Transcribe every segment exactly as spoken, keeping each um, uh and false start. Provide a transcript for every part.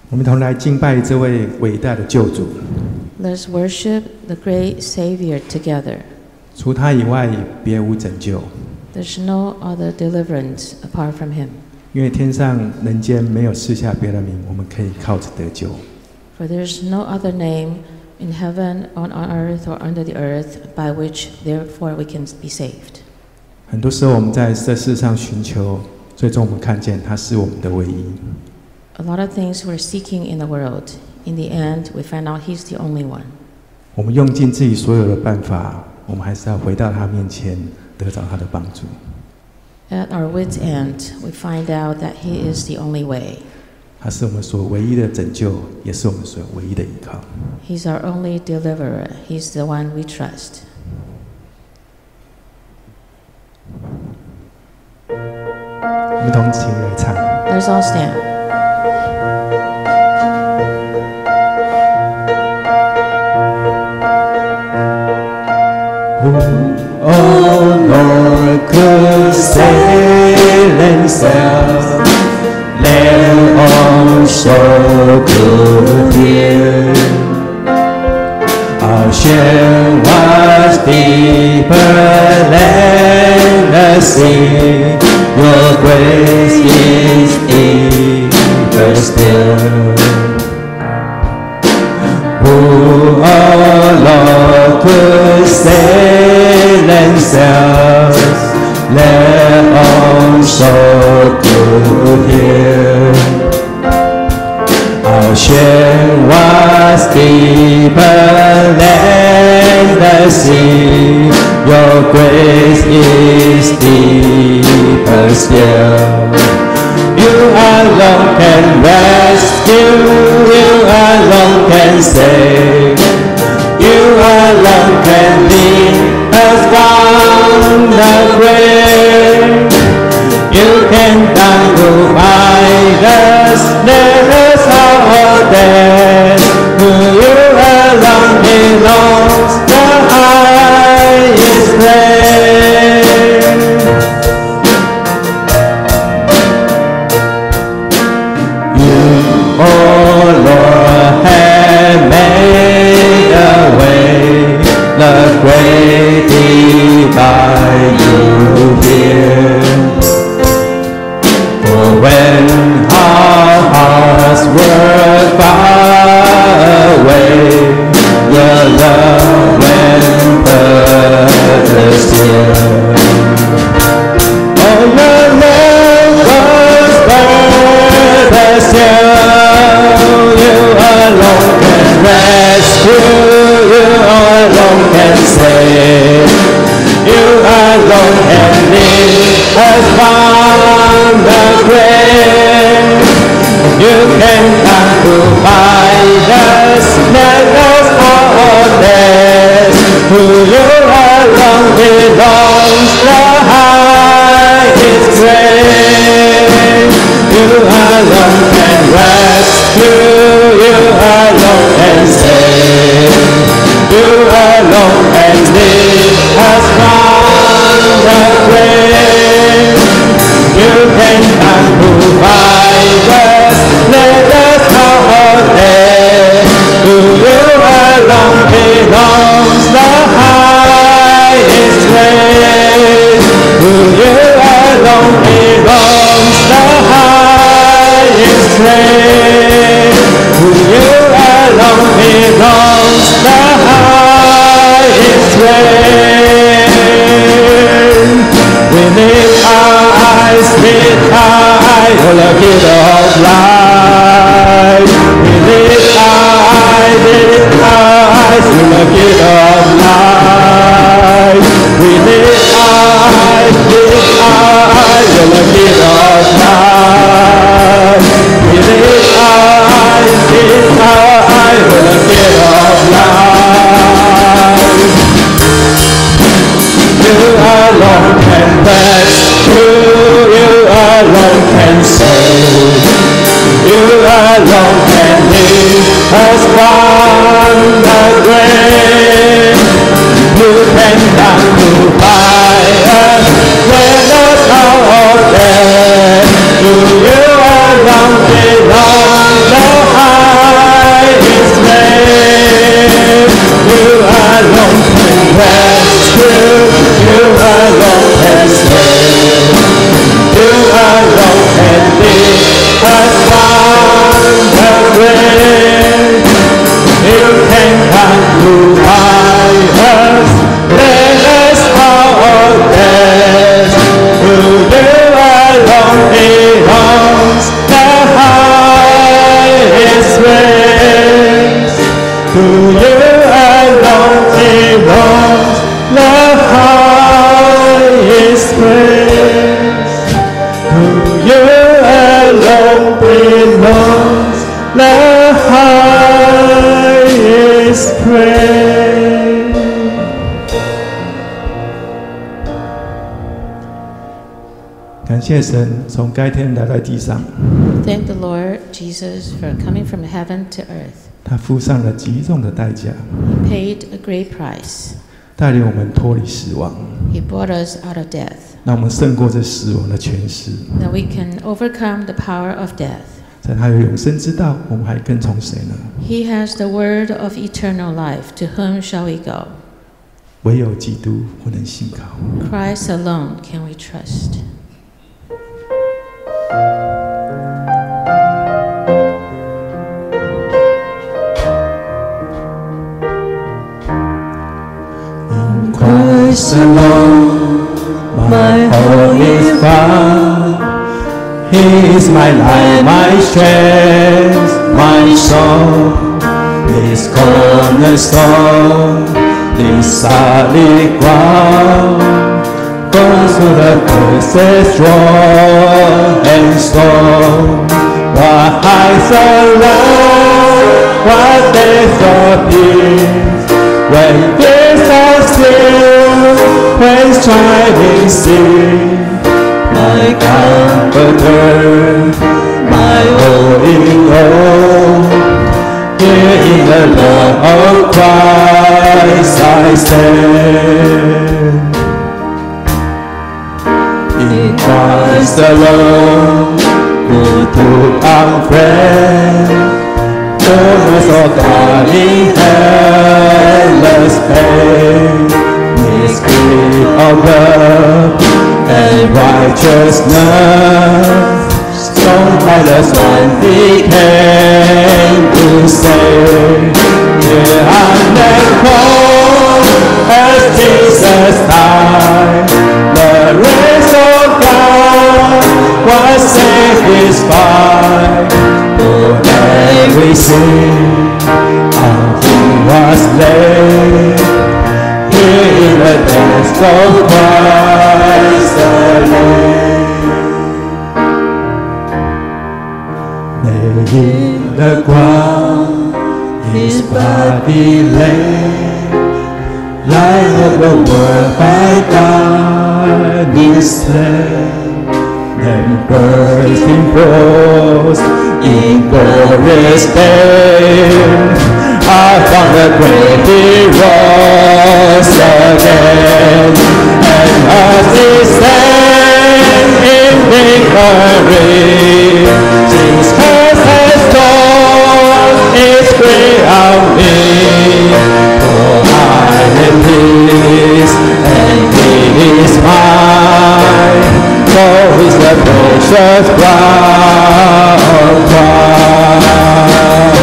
我们同来敬拜这位伟大的救主。 Let's worship the great Savior together. 除他以外，别无拯救。 There's no other deliverance apart from Him. 因为天上人间没有赐下别的名，我们可以靠着得救。 For there's no other name in heaven, on earth, or under the earth by which, therefore, we can be saved. 很多时候我们在这世上寻求，最终我们看见他是我们的唯一。 A lot of things we're seeking in the world. In the end, we find out He's the only one. 我们用尽自己所有的办法，我们还是要回到他面前，得到他的帮助。 At our wit's end, we find out that He is the only way. 他是我们所唯一的拯救，也是我们所唯一的依靠。 He's our only deliverer. He's the one we trust. 我们同起来唱。 Let's all stand. Oh Lord, could sail and sail, let all so good hear. Our share was deeper than the sea. Your grace is deeper still. Who, oh Lord, could sail and sail, let all so good hear. Our share was deeper than the sea. Your grace is deeper still. You alone can rescue, you alone can save, you alone can lead us from the grave. You can die to find us, let us out of death. To you alone belongs the highest praise. You, oh Lord, have made a way, the great divide you hear. For when our hearts were far away, your love went further still. Oh, your love was further still. You alone can rescue, you alone can save, you alone can lead us from the grave. You can come to find us, let us all this. To you alone belongs the highest praise. You alone can rescue, you alone can save, you alone can lead us from the grave. You can come to find us, let us all there. To you alone belongs the highest praise. To you alone belongs the highest praise. To you alone belongs the highest praise. We lift our eyes, lift our eyes, oh the giver of life. We lift our eyes, lift our eyes, oh the giver of life. We lift our eyes, lift our eyes, oh the giver of life. We lift our eyes, lift our eyes, oh the giver of life. You alone can rescue, you alone can save, you alone can lead us from the grave. You can come to find us, let us out of death. To you alone belongs the you alone can save. You alone can lead us from the grave. You can come to hide us, let us all death. To you alone belongs the highest praise. To you alone belongs the highest praise. To you alone belongs the highest praise. 感谢神从该天来到地上， Thank the Lord Jesus for coming from heaven to earth. 他付上了极重的代价， He paid a great price. 带领我们脱离死亡， He brought us out of death, 让我们胜过这死亡的权势。 that we can overcome the power of death. 在他有永生之道，我们还跟从谁呢？ He has the word of eternal life. To whom shall we go? 唯有基督不能信靠。 Christ alone can we trust. Christ alone, my hope is found. He is my life, my strength, my song. This cornerstone, this solid ground. Goes to the places strong and strong. What heights around, what days of peace. When fears are still, when striving cease. My comforter, my all in all. Here in the love of Christ I stand. In Christ alone, who took our friend, fullness of God in endless pain, His gift of love and righteousness, shown by the Son He came to save. Here on that cross, as Jesus died, the race of God was satisfied. For every sin, how He was laid, here in the death of Christ the Lamb. Laid in the ground, His body lay, light of the world by God is slain. Then bursting forth in glorious day, out from the grave He rose again, and as He stands in victory, Jesus has torn His grave on me. For I am His, and He is mine. For He's the precious blood of Christ.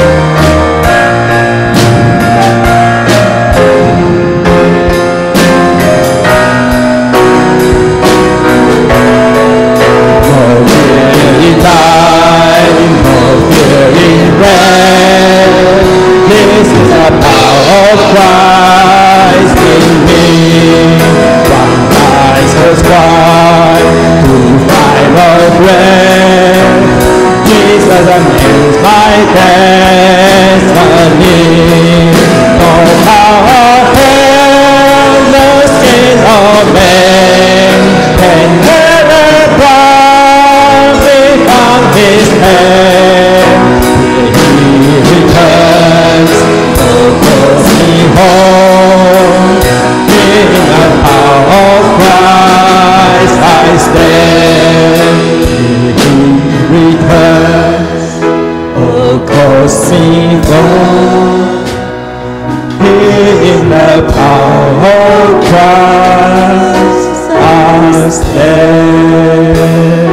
No fear in time, no fear in death. This is the power of Christ in me. One righteous cry to find a friend. Jesus amends my destiny. No power hell, no skin of man can ever pluck me from His hand. He returns, oh, calls me home. In the power of Christ I stand. He returns, oh, calls me home. Here in the power of Christ I stand。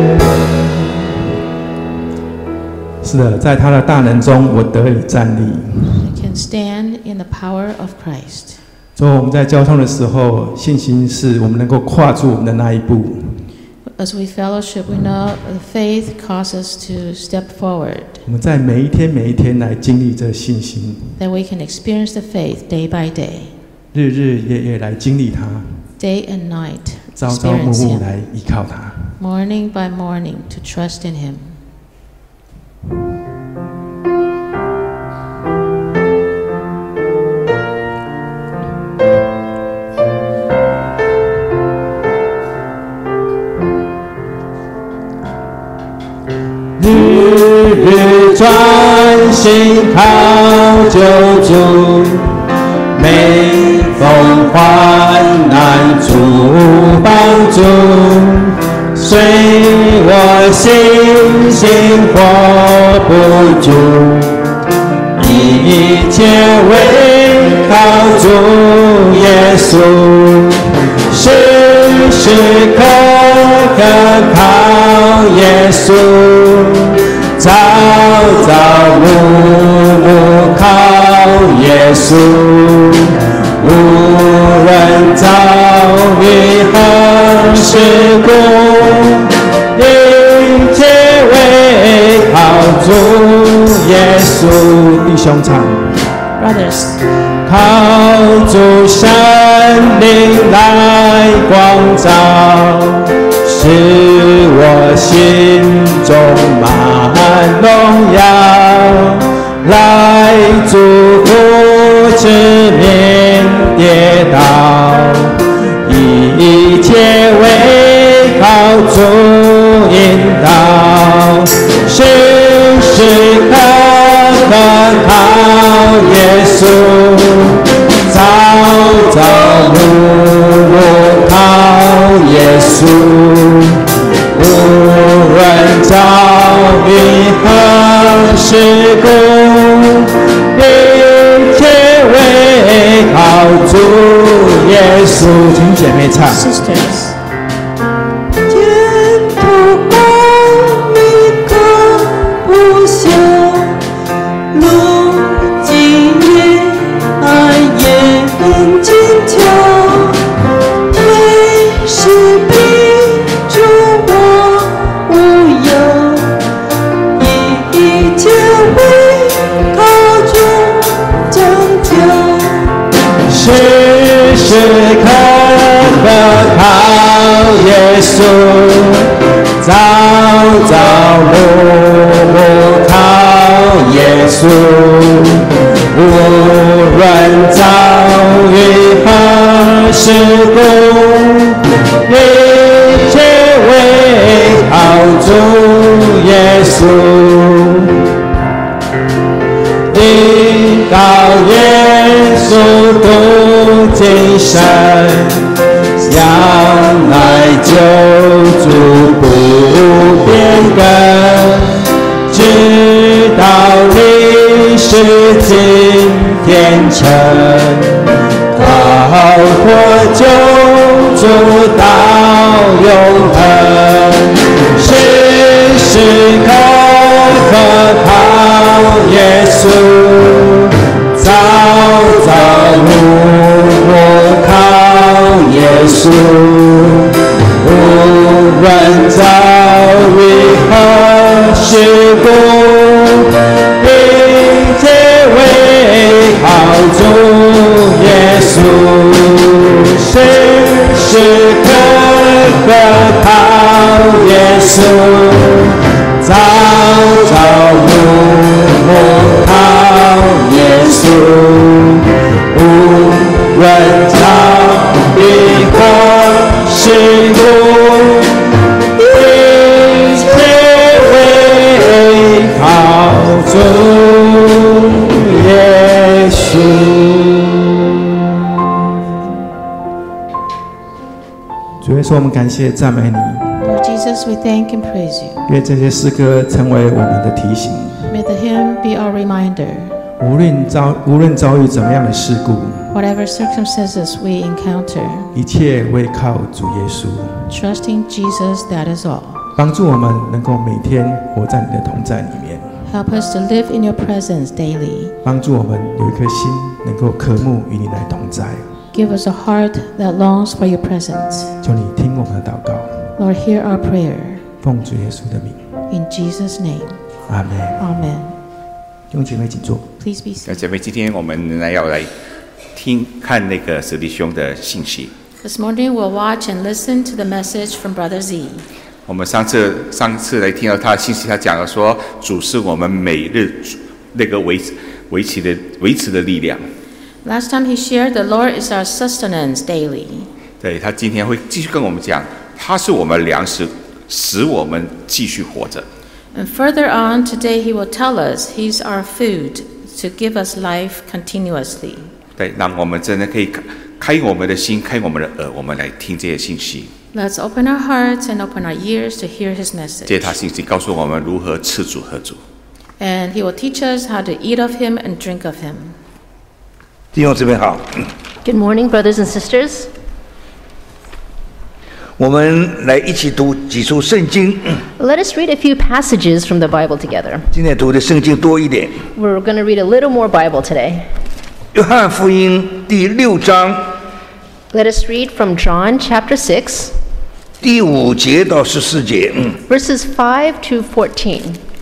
是的，在他的大能中，我得以站立。 I can stand in the power of Christ。 所以我们在交通的时候，信心是我们能够跨出我们的那一步。 As we fellowship, we know the faith causes us to step forward. 我们在每一天每一天来经历这信心。 That we can experience the faith day by day. 日日夜夜来经历它。 Day and night, 朝朝暮 experience 暮 Him. 来依靠它。 Morning by morning, to trust in Him. 日日专心靠救主，每逢患难主帮助，虽我信心活不住，一切唯靠主耶稣，时时刻刻靠耶稣。朝朝暮暮靠耶稣，无论遭遇何事故，一切唯靠主耶稣。弟兄唱 ，Brothers， 靠主圣灵来光照。使我心中满荣耀，来祝福直面跌倒，一切唯靠主引导，时时刻刻靠耶稣，朝朝暮暮靠耶稣。无论遭遇何事故，一切唯靠主耶稣。请姐妹唱。Sisters。 前途光明可不朽，路经夜爱眼睛跳，天使必助我无忧，一切唯靠主拯救。 时时刻刻靠耶稣，朝朝暮暮靠耶稣，无论遭遇何事故，一切唯靠主耶稣。因靠耶稣渡今生，向来救主不变更，直到历史今天成，靠托救主到永恒，时时刻刻靠耶稣，朝朝暮暮靠耶稣，无论遭遇何事故，一切唯靠主耶稣，时时刻刻靠耶稣，朝朝暮暮靠耶稣，无论遭遇何事故，一切唯靠主耶稣。主耶稣，我们感谢赞美你。 Lord Jesus, we thank and praise you. 愿这些诗歌成为我们的提醒。 May the hymn be our reminder. 无论遭无论遭遇怎么样的事故， Whatever circumstances we encounter, 一切为靠主耶稣， trusting Jesus, that is all. 帮助我们能够每天活在你的同在里面， Help us to live in your presence daily. 帮助我们有一颗心能够渴慕与你来同在。 Give us a heart that longs for your presence. 求你听我们的祷告， Lord, hear our prayer. 奉主耶稣的名， In Jesus' name, 阿门。 amen. 弟兄姐妹，请坐。 Please be 那 seated. 姐妹，今天我们呢要来听看那个史弟兄的信息。 This morning we'll watch and listen to the message from Brother Z. 我们上次上次来听到他的信息，他讲了说，主是我们每日那个维持维持的维持的力量。 Last time he shared, the Lord is our sustenance daily. 对，他今天会继续跟我们讲，他是我们粮食，使我们继续活着。 And further on, today he will tell us he's our food to give us life continuously. 对，让我们真的可以开开我们的心，开我们的耳，我们来听这些信息。 Let's open our hearts and open our ears to hear his 这些 message. 他信息告诉我们如何吃主喝主。 And he will teach us how to eat of him and drink of him. 弟兄姊妹好， Good morning, brothers and sisters. 我们来一起读几处圣经。 Let us read a few passages from the Bible together. 今天读的圣经多一点， We're going to read a little more Bible today. 约翰福音第六章 Let us read from John chapter six, 第五节到十四节。 verses five to fourteen.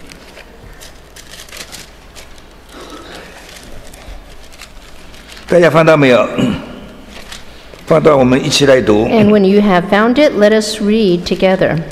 大家翻到没有？翻到，我们一起来读。 And when you have found it, let us read together.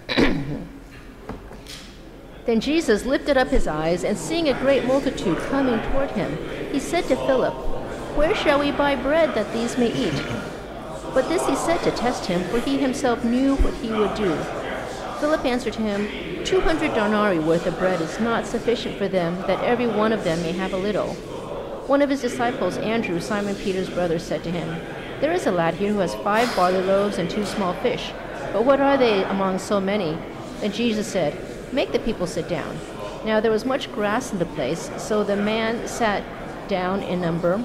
Then Jesus lifted up his eyes, and seeing a great multitude coming toward him, he said to Philip, "Where shall we buy bread that these may eat?" But this he said to test him, for he himself knew what he would do. Philip answered him, Two hundred denarii worth of bread is not sufficient for them, that every one of them may have a little. One of his disciples, Andrew, Simon Peter's brother, said to him, There is a lad here who has five barley loaves and two small fish, but what are they among so many? Then Jesus said, Make the people sit down. Now there was much grass in the place, so the man sat down in number,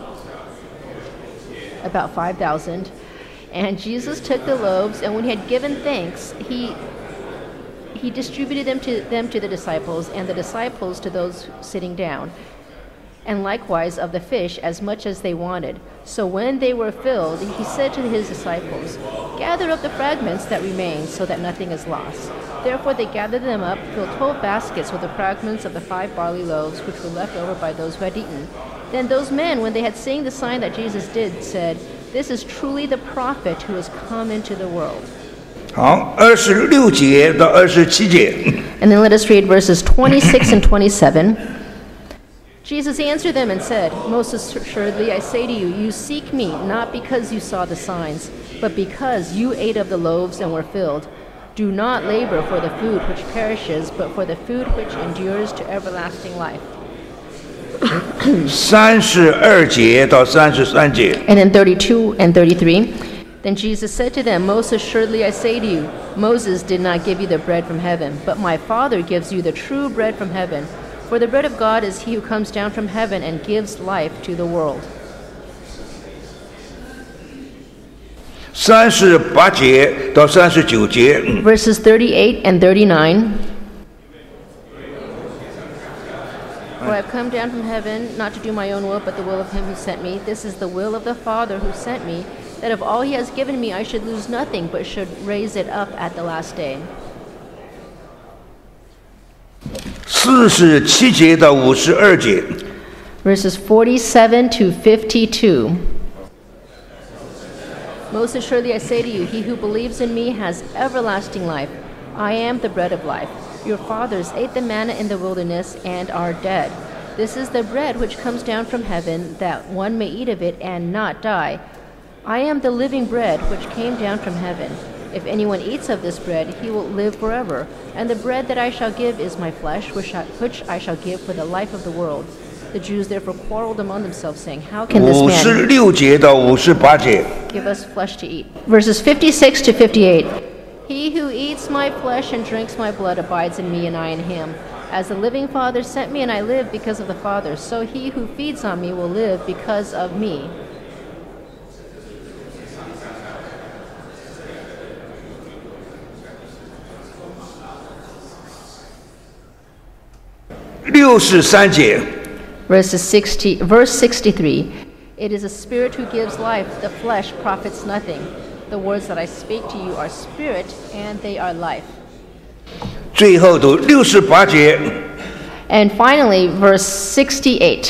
about five thousand. And Jesus took the loaves, and when he had given thanks, he he distributed them to them to the disciples, and the disciples to those sitting down, and likewise of the fish as much as they wanted. So when they were filled, he said to his disciples, Gather up the fragments that remain, so that nothing is lost. Therefore they gathered them up, filled twelve baskets with the fragments of the five barley loaves, which were left over by those who had eaten. Then those men, when they had seen the sign that Jesus did, said, This is truly the prophet who has come into the world. 好，二十六节到二十七节。 And then let us read verses twenty-six and twenty-seven. Jesus answered them and said, Most assuredly I say to you, you seek me not because you saw the signs, but because you ate of the loaves and were filled. Do not labor for the food which perishes, but for the food which endures to everlasting life. 三十二节到三十三节。 And then thirty-two and thirty-three. Then Jesus said to them, Most assuredly I say to you, Moses did not give you the bread from heaven, but my Father gives you the true bread from heaven. For the bread of God is he who comes down from heaven and gives life to the world. 三十八节到三十九节。 Verses thirty-eight and thirty-nine. For I have come down from heaven not to do my own will, but the will of him who sent me. This is the will of the Father who sent me, that of all he has given me I should lose nothing, but should raise it up at the last day. 四十七节到五十二节。 Verses forty-seven to fifty-two. Most assuredly I say to you, he who believes in me has everlasting life. I am the bread of life. Your fathers ate the manna in the wilderness and are dead. This is the bread which comes down from heaven, that one may eat of it and not die. I am the living bread which came down from heaven. If anyone eats of this bread, he will live forever. And the bread that I shall give is my flesh, which I, which I shall give for the life of the world. The Jews therefore quarreled among themselves, saying, How can this 五十 man 六节到五十八节。 give us flesh to eat? Verses fifty-six to fifty-eight. He who eats my flesh and drinks my blood abides in me, and I in him. As the living Father sent me and I live because of the Father, so he who feeds on me will live because of me. 六十三节， Verses sixty, verse sixty-three. It is a spirit who gives life, the flesh profits nothing. The words that I speak to you are spirit, and they are life. 最后读六十八节。 And finally, verse sixty-eight.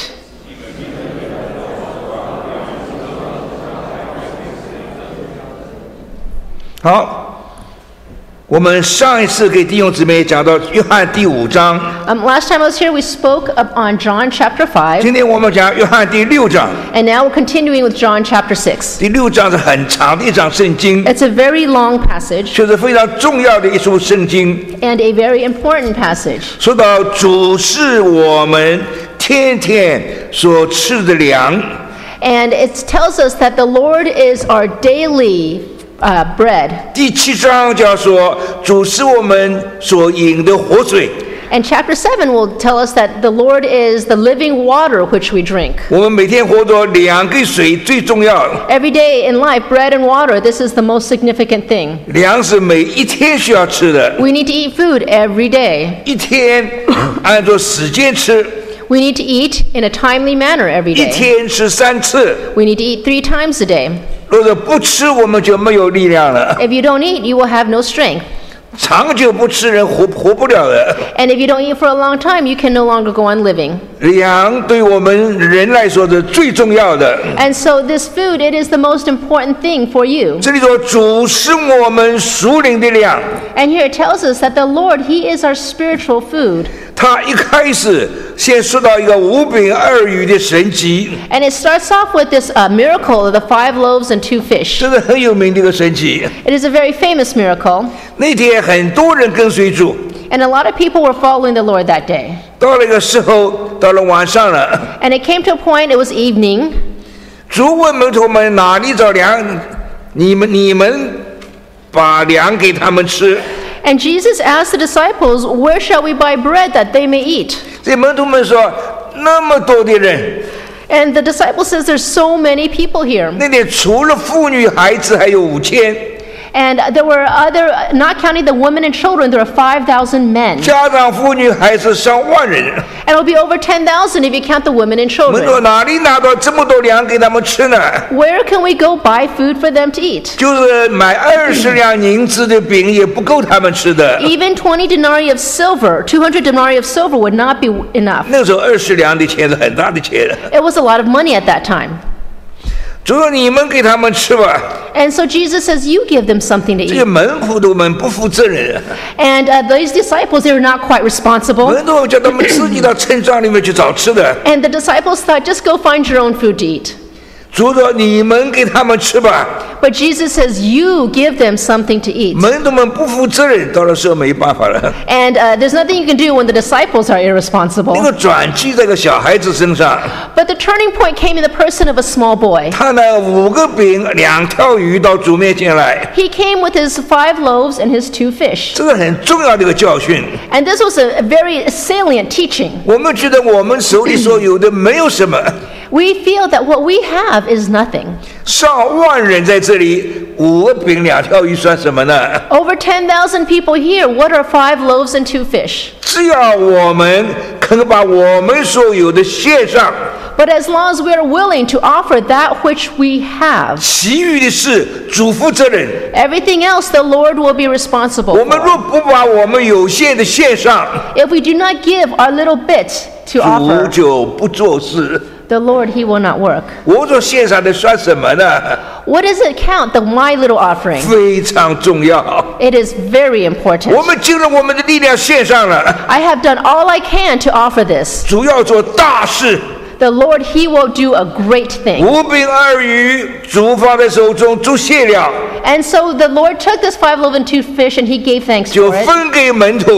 好，我们上一次给弟兄姊妹讲到约翰第五章， Um, last time I was here, we spoke up on John chapter five, 今天我们讲约翰第六章。 and now we're continuing with John chapter six. 第六章是很长的一章圣经， It's a very long passage 却是非常重要的一书圣经。 and a very important passage. 说到主是我们天天所吃的粮， And it tells us that the Lord is our daily uh, bread. 第七章就要说主是我们所饮的活水。 And chapter seven will tell us that the Lord is the living water which we drink. 我们每天活着，粮跟水最重要。 Every day in life, bread and water, this is the most significant thing. 粮是每一天需要吃的， We need to eat food every day. 一天按照时间吃， We need to eat in a timely manner every 一 day. 天吃三次。 We need to eat three times a day. 若者不吃，我们就没有力量了。 If you don't eat, you will have no strength. 长久不吃，人活活不了的。 And if you don't eat for a long time, you can no longer go on living. 粮对我们人来说是最重要的。 And so this food, it is the most important thing for you. 这里说主是我们属灵的粮， And here it tells us that the Lord, He is our spiritual food. 他一开始先说到一个五饼二鱼的神迹， And it starts off with this uh, miracle of the five loaves and two fish. 这是很有名的一个神迹。 It is a very famous miracle. 那天很多人跟随主， And a lot of people were following the Lord that day. 到那个时候，到了晚上了， And it came to a point, it was evening. 主问门徒们哪里找粮，你们你们把粮给他们吃。 And Jesus asked the disciples, where shall we buy bread that they may eat? 这门徒们说，那么多的人， And the disciple says, there's so many people here. 那里除了妇女孩子还有五千， And there were other, not counting the women and children, there were five thousand men. 加上妇女孩子上万人。 And it will be over ten thousand if you count the women and 我们说 children. 哪里拿到这么多粮给他们吃呢？ Where can we go buy food for them to eat? 就是买二十两银子的饼也不够他们吃的。 Even twenty denarii of silver, two hundred denarii of silver would not be enough. 那时候二十两的钱是很大的钱。 It was a lot of money at that time. 主说你们给他们吃吧。 And so Jesus says, you give them something to 这些 eat. 门徒都们不负责任， And uh, these disciples, they were not quite responsible. 门徒叫他们自己到村庄里面去找吃的。 And the disciples thought, just go find your own food to eat. 主说你们给他们吃吧。 But Jesus says, you give them something to eat. 门徒们不负责任，到了时候没办法了。 And uh, there's nothing you can do when the disciples are 那 irresponsible. 个转机在个小孩子身上， But the turning point came in the person of a small boy. 他呢五个饼两条鱼到主面前来， He came with his five loaves and his two fish. 这是很重要的一个教训。 And this was a, a very salient teaching. 我们觉得我们手里所有的没有什么， We feel that what we have is nothing. 上万人在这里，五个饼两条鱼算什么呢？ Over ten thousand people here. What are five loaves and two fish? 只要我们肯把我们所有的献上， But as long as we are willing to offer that which we have, 其余的事主负责任。 everything else the Lord will be responsible 我们 for. 若不把我们有限的献上， If we do not give our little bit to 主 offer, 就不做事。 the Lord, He will not work. 我所献上的算什么呢？ What does it count, the my little offering? 非常重要。 It is very 我 important. 们尽了我们的力量献上了， I have done all I can to offer this. 主要做大事。 The Lord, He will do a great thing. 五饼二鱼，主放在手中，主谢了， And so the Lord took this five loaves and two fish and He gave thanks 就 for it. 分给门徒。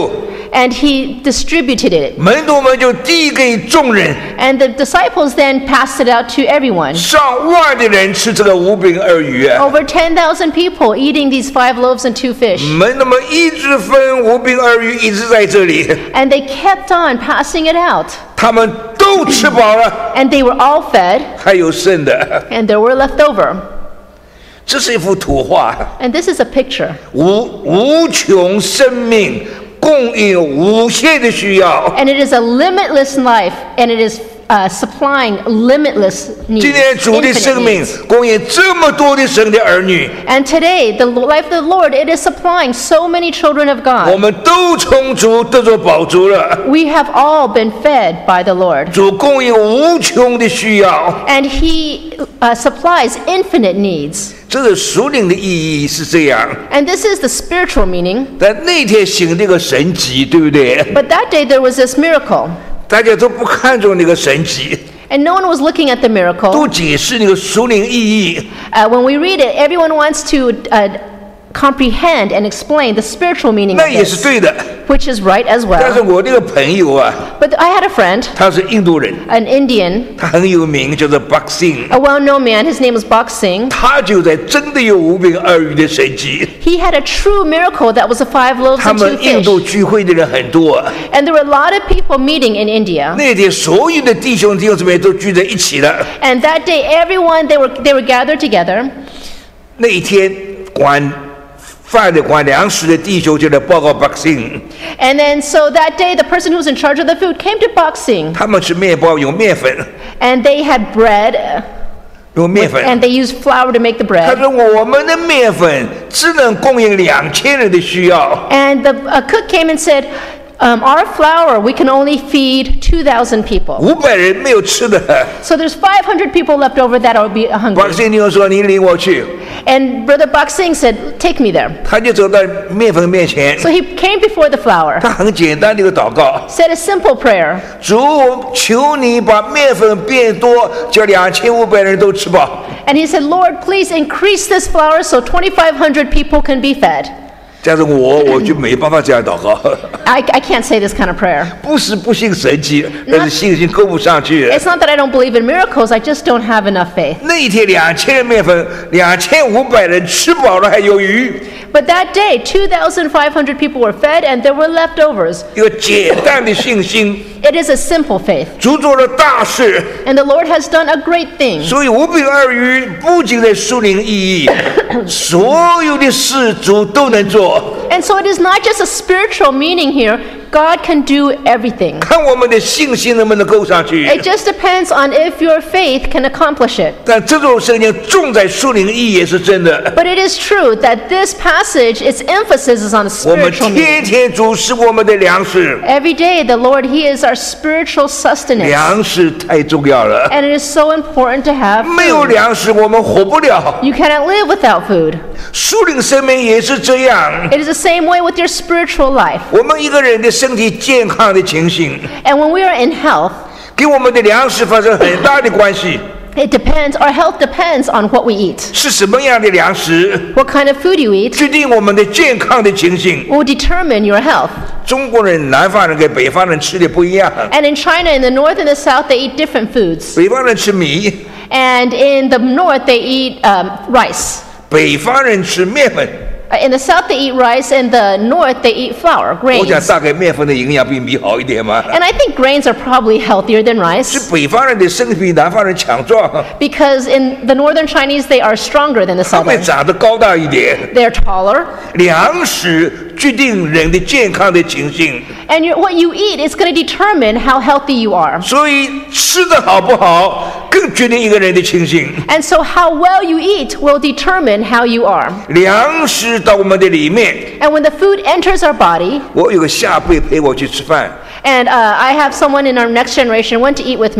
and he distributed it. 门徒们就递给众人， And the disciples then passed it out to everyone. 上万的人吃这个五饼二鱼啊！ Over ten thousand people eating these five loaves and two fish. 门徒们一直分五饼二鱼，一直在这里， And they kept on passing it out. 他们都吃饱了， And they were all fed, 还有剩的。 and there were left over. 这是一幅图画， And this is a picture. 无无穷生命供应无限的需要。 And it is a limitless life, and it is uh, supplying limitless needs. 今天主的 infinite 生命 needs. 供应这么多的神的儿女， And today, the life of the Lord, it is supplying so many children of 我 God. 们都充足，得着饱足了。 We have all been fed by the Lord. 主供应无穷的需要， And He uh, supplies infinite needs. 这个属灵的意义是这样。 And this is the spiritual meaning. 但那天行这个神迹，对不对？ But that day, there was this miracle. 大家都不看重那个神迹， And no one was looking at the 都 miracle. 解释那个属灵意义。 Uh, when we read it, everyone wants to uh, comprehend and explain the spiritual meaning 那 of 也是 this, 对的。 which is right as 但是 well. 我那个朋友啊， But I had a friend, 他是印度人， an Indian, 他很有名，叫做 Boxing， a well-known man. His name was Bok Singh. 他就在真的有五饼二鱼的神迹。 He had a true miracle that was the five loaves 他 and two 们印 fish. 度聚会的人很多， And there were a lot of people meeting in India. 那天所有的弟兄弟兄姊妹都聚在一起了。 And that day, everyone, they were, they were gathered together. 那一天管饭的管粮食的弟兄就来报告 Boxing， And then, so that day, the person who was in charge of the food came to Bok Singh. 他们吃面包用面粉， And they had bread, uh, 用面粉。 and they used flour to make the 他 bread. 说我们的面粉只能供应两千人的需要。 And the uh, cook came and said, um, our flour, we can only feed two thousand people. 五百人没有吃的。 So there's five hundred people left over that will be hungry. Boxing 弟兄说：“你领我去。 And Brother Bok Singh said, take me there. ” 他就走到面粉面前， So he came before the flour, 他很简单的一个祷告： said a simple prayer. 主，求你把面粉变多，叫两千五百人都吃饱。 And he said, Lord, please increase this flour so twenty-five hundred people can be fed. 但是我我就没办法这样祷告， I, I can't say this kind of prayer. 不是不信神迹，而是信心够不上去。 It's not that I don't believe in miracles, I just don't have enough faith. 那一天两千人面粉，两千五百人吃饱了还有余， But that day, two thousand five hundred people were fed and there were leftovers. 一个简单的信心， It is a simple faith. 主做了大事。 And the Lord has done a great thing. 所以五饼二鱼不仅在属灵意义，所有的事主都能做。 And so it is not just a spiritual meaning here. God can do everything. 看我们的信心能不能够上去。 It just depends on if your faith can accomplish it. 但这种圣经重在属灵意义也是真的。 But it is true that this passage, its emphasis is on the 我们 spiritual 天 meaning. 天主是我们的粮食， Every day, the Lord, He is our spiritual sustenance. 粮食太重要了。 And it is so important to have 没有 food. 粮食我们活不了。 You cannot live without food. 属灵生命也是这样。 It is the same way with your spiritual life. 我们一个人的身体健康的情形， And when we are in health, 跟我们的粮食发生很大的关系。 it depends, our health depends on what we eat. 是什么样的粮食， What kind of food you eat 决定我们的健康的情形。 will determine your health. 中国人、南方人跟北方人吃的不一样。 And in China, in the north and the south, they eat different foods. 北方人吃米， And in the north, they eat um, rice. 北方人吃面粉。 Uh, In the south, they eat rice. In the north, they eat flour, 我想 grains. 大概面粉的营养比米好一点嘛。 And I think grains are probably healthier than 是 rice 北方人的身体比南方人强壮， because in the northern Chinese, they are stronger than the 他们 southern. 长得高大一点。 They're taller. 粮食决定人的健康的情形， And your, what you eat is going to determine how healthy you are. 所以吃的好不好，更决定一个人的情形。 And so how well you eat will determine how you are. 粮食到我们的里面， And when the food enters our body, 我有个下辈陪我去吃饭， and uh, I have someone in our next generation went to eat with me.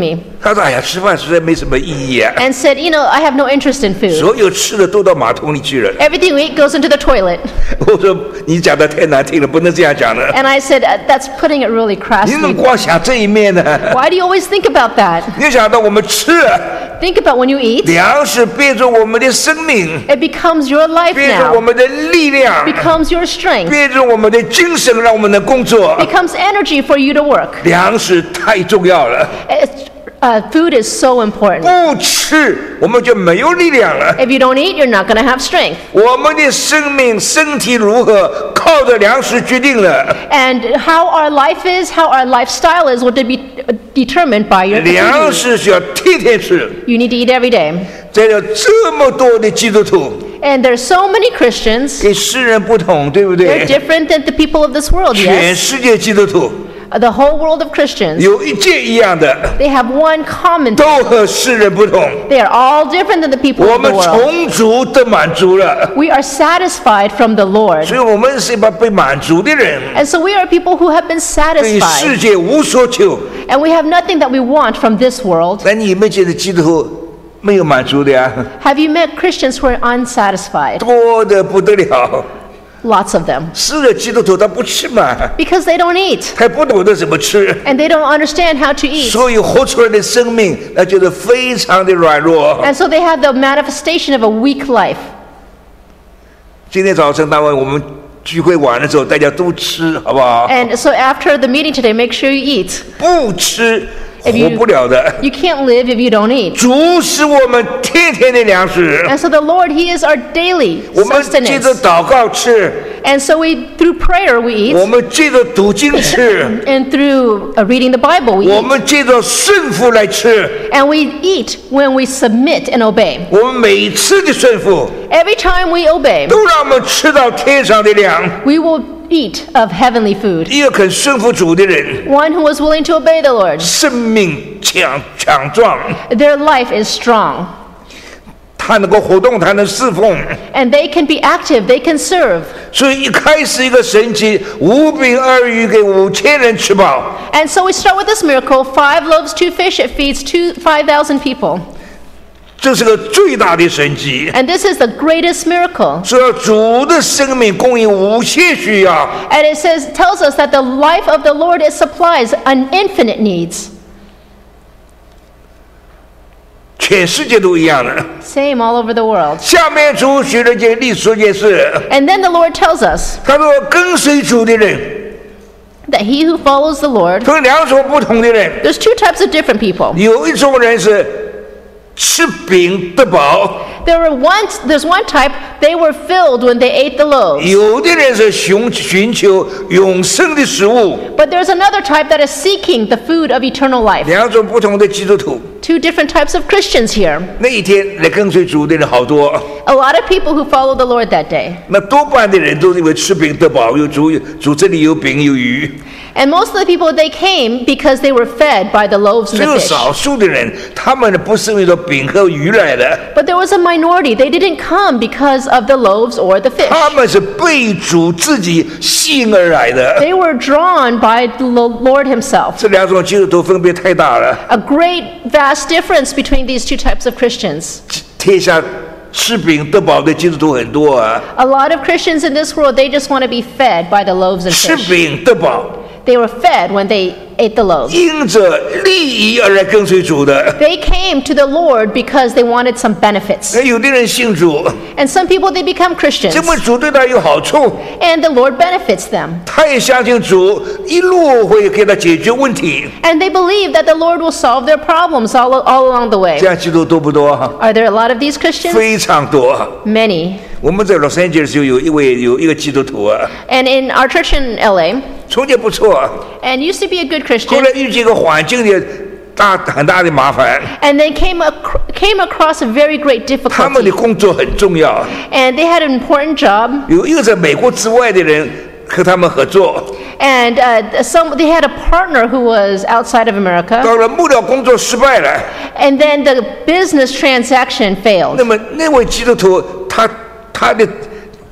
他说：“哎呀，吃饭实在没什么意义啊， and said, you know, I have no interest in food. 所有吃的都到马桶里去了。 Everything we eat goes into the toilet. ” 我说：“你讲的太难听了，不能这样讲的。 And I said, uh, that's putting it really 你怎么 crassly. 光想这一面呢？ Why do you always think about that? 你要想到我们吃， Think about when you eat, 粮食变成我们的生命， it becomes your life 变成我 now, 们的力量， becomes your strength, 变成我们的精神，让我们能工作。 becomes energy for you to work. 粮食太重要了， It's, uh, food is so important. 不吃我们就没有力量了。 If you don't eat, you're not going to have strength. 我们的生命、身体如何，靠着粮食决定了。 And how our life is, how our lifestyle is, will be determined by your 粮 food. 食是要天天吃。 You need to eat every day. 再有这么多的基督徒， And there's so many Christians. 跟世人不同，对不 They're 对？ different than the people of this world, 全 yes? 世界基督徒 Uh, The whole world of Christians, 有一件一样的， they have one common thing. 都和世人不同。 They are all different than the people 我 of the 们 world. 从足得满足了， We are satisfied from the Lord. 所以我们是一帮被满足的人， And so we are people who have been 对世 satisfied. 界无所求。 And we have nothing that we want from this world. 那你们觉得基督徒没有满足的呀？ Have you met Christians who are unsatisfied? 多的不得了。 Lots of them. 是的，基督徒他不吃嘛， Because they don't eat. 他不懂得怎么吃， And they don't understand how to eat. 所以活出来的生命，那觉得非常的软弱。 And so they have the manifestation of a weak life. 今天早晨，当我们聚会完的时候，大家都吃，好不好？ And so after the meeting today, make sure you eat. 不吃 If 活 you- 不了的。 You can't live if you don't eat. 主是我们天天的粮食， And so the Lord, He is our daily 我们借着 sustenance. 祷告吃， And so we, through prayer, we 我 eat. 们借着读经吃， And through uh, reading the Bible, we 我 eat. 们借着顺服来吃。 And we eat when we submit and obey. 我们每次的顺服， Every time we obey, 都让我们吃到天上的粮。 we will eat of heavenly food. 一个肯顺服主的人， One who was willing to obey the Lord. 生命强强壮， Their life is strong. 他能够活动，他能侍奉。 And they can be active, they can serve. 所以一开始一个神奇，五饼二鱼给五千人吃饱。 And so we start with this miracle, five loaves, two fish, it feeds two, five thousand people. 这是个最大的神迹。 And this is the greatest miracle. 说主的生命供应无限需要， And it says, tells us that the life of the Lord, it supplies an infinite needs. 全世界都一样的。 Same all over the world. 下面主许了件历史件事， And then the Lord tells us 他说跟随主的人 that he who follows the Lord, 分两种不同的人， there's two types of different people. 有一种人是吃饼得饱， There were one, there's one type, they were filled when they ate the loaves. 有的人是寻寻求永生的食物， But there's another type that is seeking the food of eternal life. 两种不同的基督徒。 Two different types of Christians here. 那一天来跟随主的人好多， A lot of people who follow the Lord that day. 那多半的人都是因为吃饼得饱，有主主这里有饼有鱼， And most of the people, they came because they were fed by the loaves and 只 the 有 fish. 少数的人，他们不是为了饼和鱼来的， But there was a minority. They didn't come because of the loaves or the fish. 他们是被主自己吸引而来的。 They were drawn by the Lord himself. 这两种基督徒分别太大了， A great, vast difference between these two types of Christians. 天下吃饼得饱的基督徒很多啊， A lot of Christians in this world, they just want to be fed by the loaves and 吃 fish. 饼得饱， They were fed when they ate the loaves. 因着利益而来跟随主的。 They came to the Lord because they wanted some benefits. 那有的人信主， And some people, they become Christians. 这么主对他有好处， And the Lord benefits them. 他也相信主一路会给他解决问题。 And they believe that the Lord will solve their problems all, all along the way. 这样基督徒多不多？ Are there a lot of these Christians? 非常多。 Many. 我们在洛杉矶的时候有一位有一个基督徒啊， And in our church in L A, 从前不错， and used to be a good 后 Christian, 来遇见一个环境的大很大的麻烦， and they came, ac- came across a very great 他们的 difficulty. 工作很重要， And they had an important job, 有一个在美国之外的人和他们合作， and uh, some, they had a partner who was outside of America, 到了幕僚工作失败了， and then the business transaction 那 failed. 么那位基督徒他他的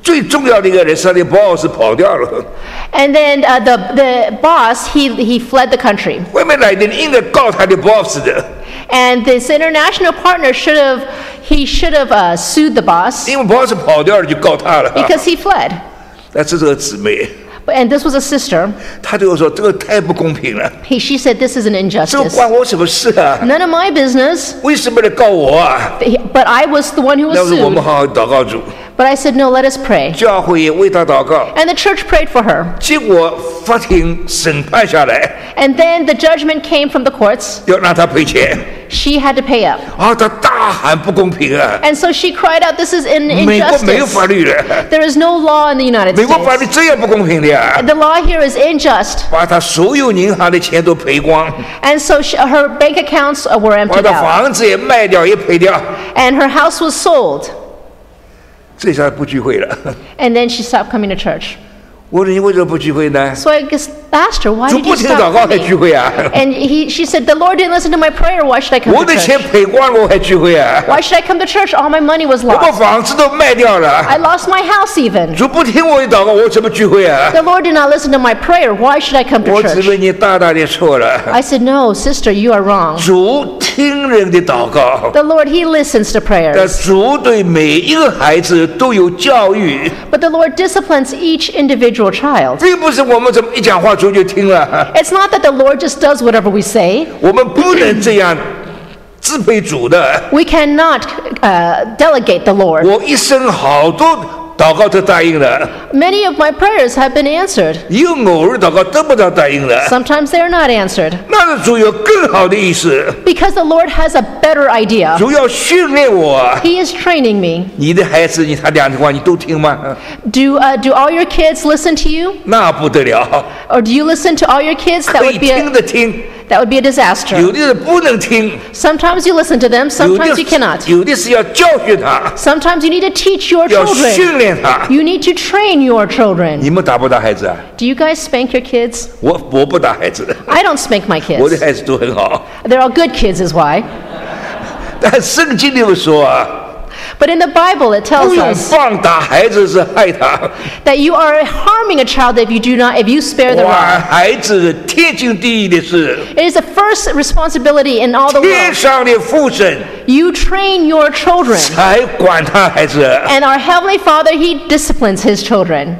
最重要的一个人，他的 boss 跑掉了。 And then uh, the, the boss, he, he fled the country. 外面来的人应该告他的 boss 的， And this international partner should have, he should have uh, sued the boss 因为 boss 跑掉了就告他了。 because he fled. 但是这个姊妹， And this was a sister. 她对我说：“这个太不公平了， He, she said, this is an 这个 injustice. 关我什么事啊？ None of my business. 为什么来告我啊？” But I was the one who 要 was 是我们 sued. 好好祷告主， But I said, no, let us pray. 教会也为他祷告， And the church prayed for her. 结果法庭审判下来， And then the judgment came from the courts. 要让他赔钱。 She had to pay up. 啊，他大喊不公平啊！ And so she cried out, this is an 美国没有 injustice. 法律的， There is no law in the United 美国法律 States. 这样不公平的呀！ The law here is unjust. 把他所有银行的钱都赔光， And so she, her bank accounts uh, were 把 emptied 他 out. 房子也卖掉，也赔掉， And her house was sold. 这下不聚会了。 And then she stopped coming to church. 我说你为什么不聚会呢？ So I just asked her, why 主 did 不 you 听 stop 祷告还聚 coming? 会啊？ And he, she said, the Lord didn't listen to my prayer. Why should I come 我 to 的钱 church? 赔光了，我还聚会啊？ Why should I come to church? All my money was 我把 lost. 房子都卖掉了， I lost my house even. 主不听我的祷告，我怎么聚会啊？ The Lord did not listen to my prayer. Why should I come to 我只 church? 为你大大的错了。 I said, no, sister, you are wrong. 主听人的祷告， The Lord, He listens to 但 prayers. 主对每一个孩子都有教育， But the Lord disciplines each individual child. 并不是我们怎么一讲话主就听了。 It's not that the Lord just does whatever we say. 我们不能这样支配主的。 We cannot uh, delegate the Lord. 我一生好多祷告都答应了， Many of my prayers have been answered. 有偶尔祷告得不到答应了， Sometimes they are not answered 那是主有更好的意思， because the Lord has a better idea. 主要训练我。 He is training me. 你的孩子，你他俩的话你都听吗？ Do uh, do all your kids listen to you, 那不得了， or do you listen to all your kids? That 可以 would be 听 a, 的听， that would be a disaster. 有的人不能听， Sometimes you listen to them. 有的 Sometimes you cannot. 有的是要教训他， Sometimes you need to teach your 要 children. 训练他。 You need to train your 你 children. 们打不打孩子啊？ Do you guys spank your kids? 我我不打孩子的， I don't spank my 我的 kids. 孩子都很好。 They're all good kids, is why. 但圣经里面说啊， But in the Bible, it 不 tells 用 us 放打孩子是害他， that you are harming a child if you do not, if you spare the 管 rod. 孩子天经地义的事， It is the first responsibility in all the 天 world. 上的父神 You train your children. 才管他孩子。 And our Heavenly Father, He disciplines His children.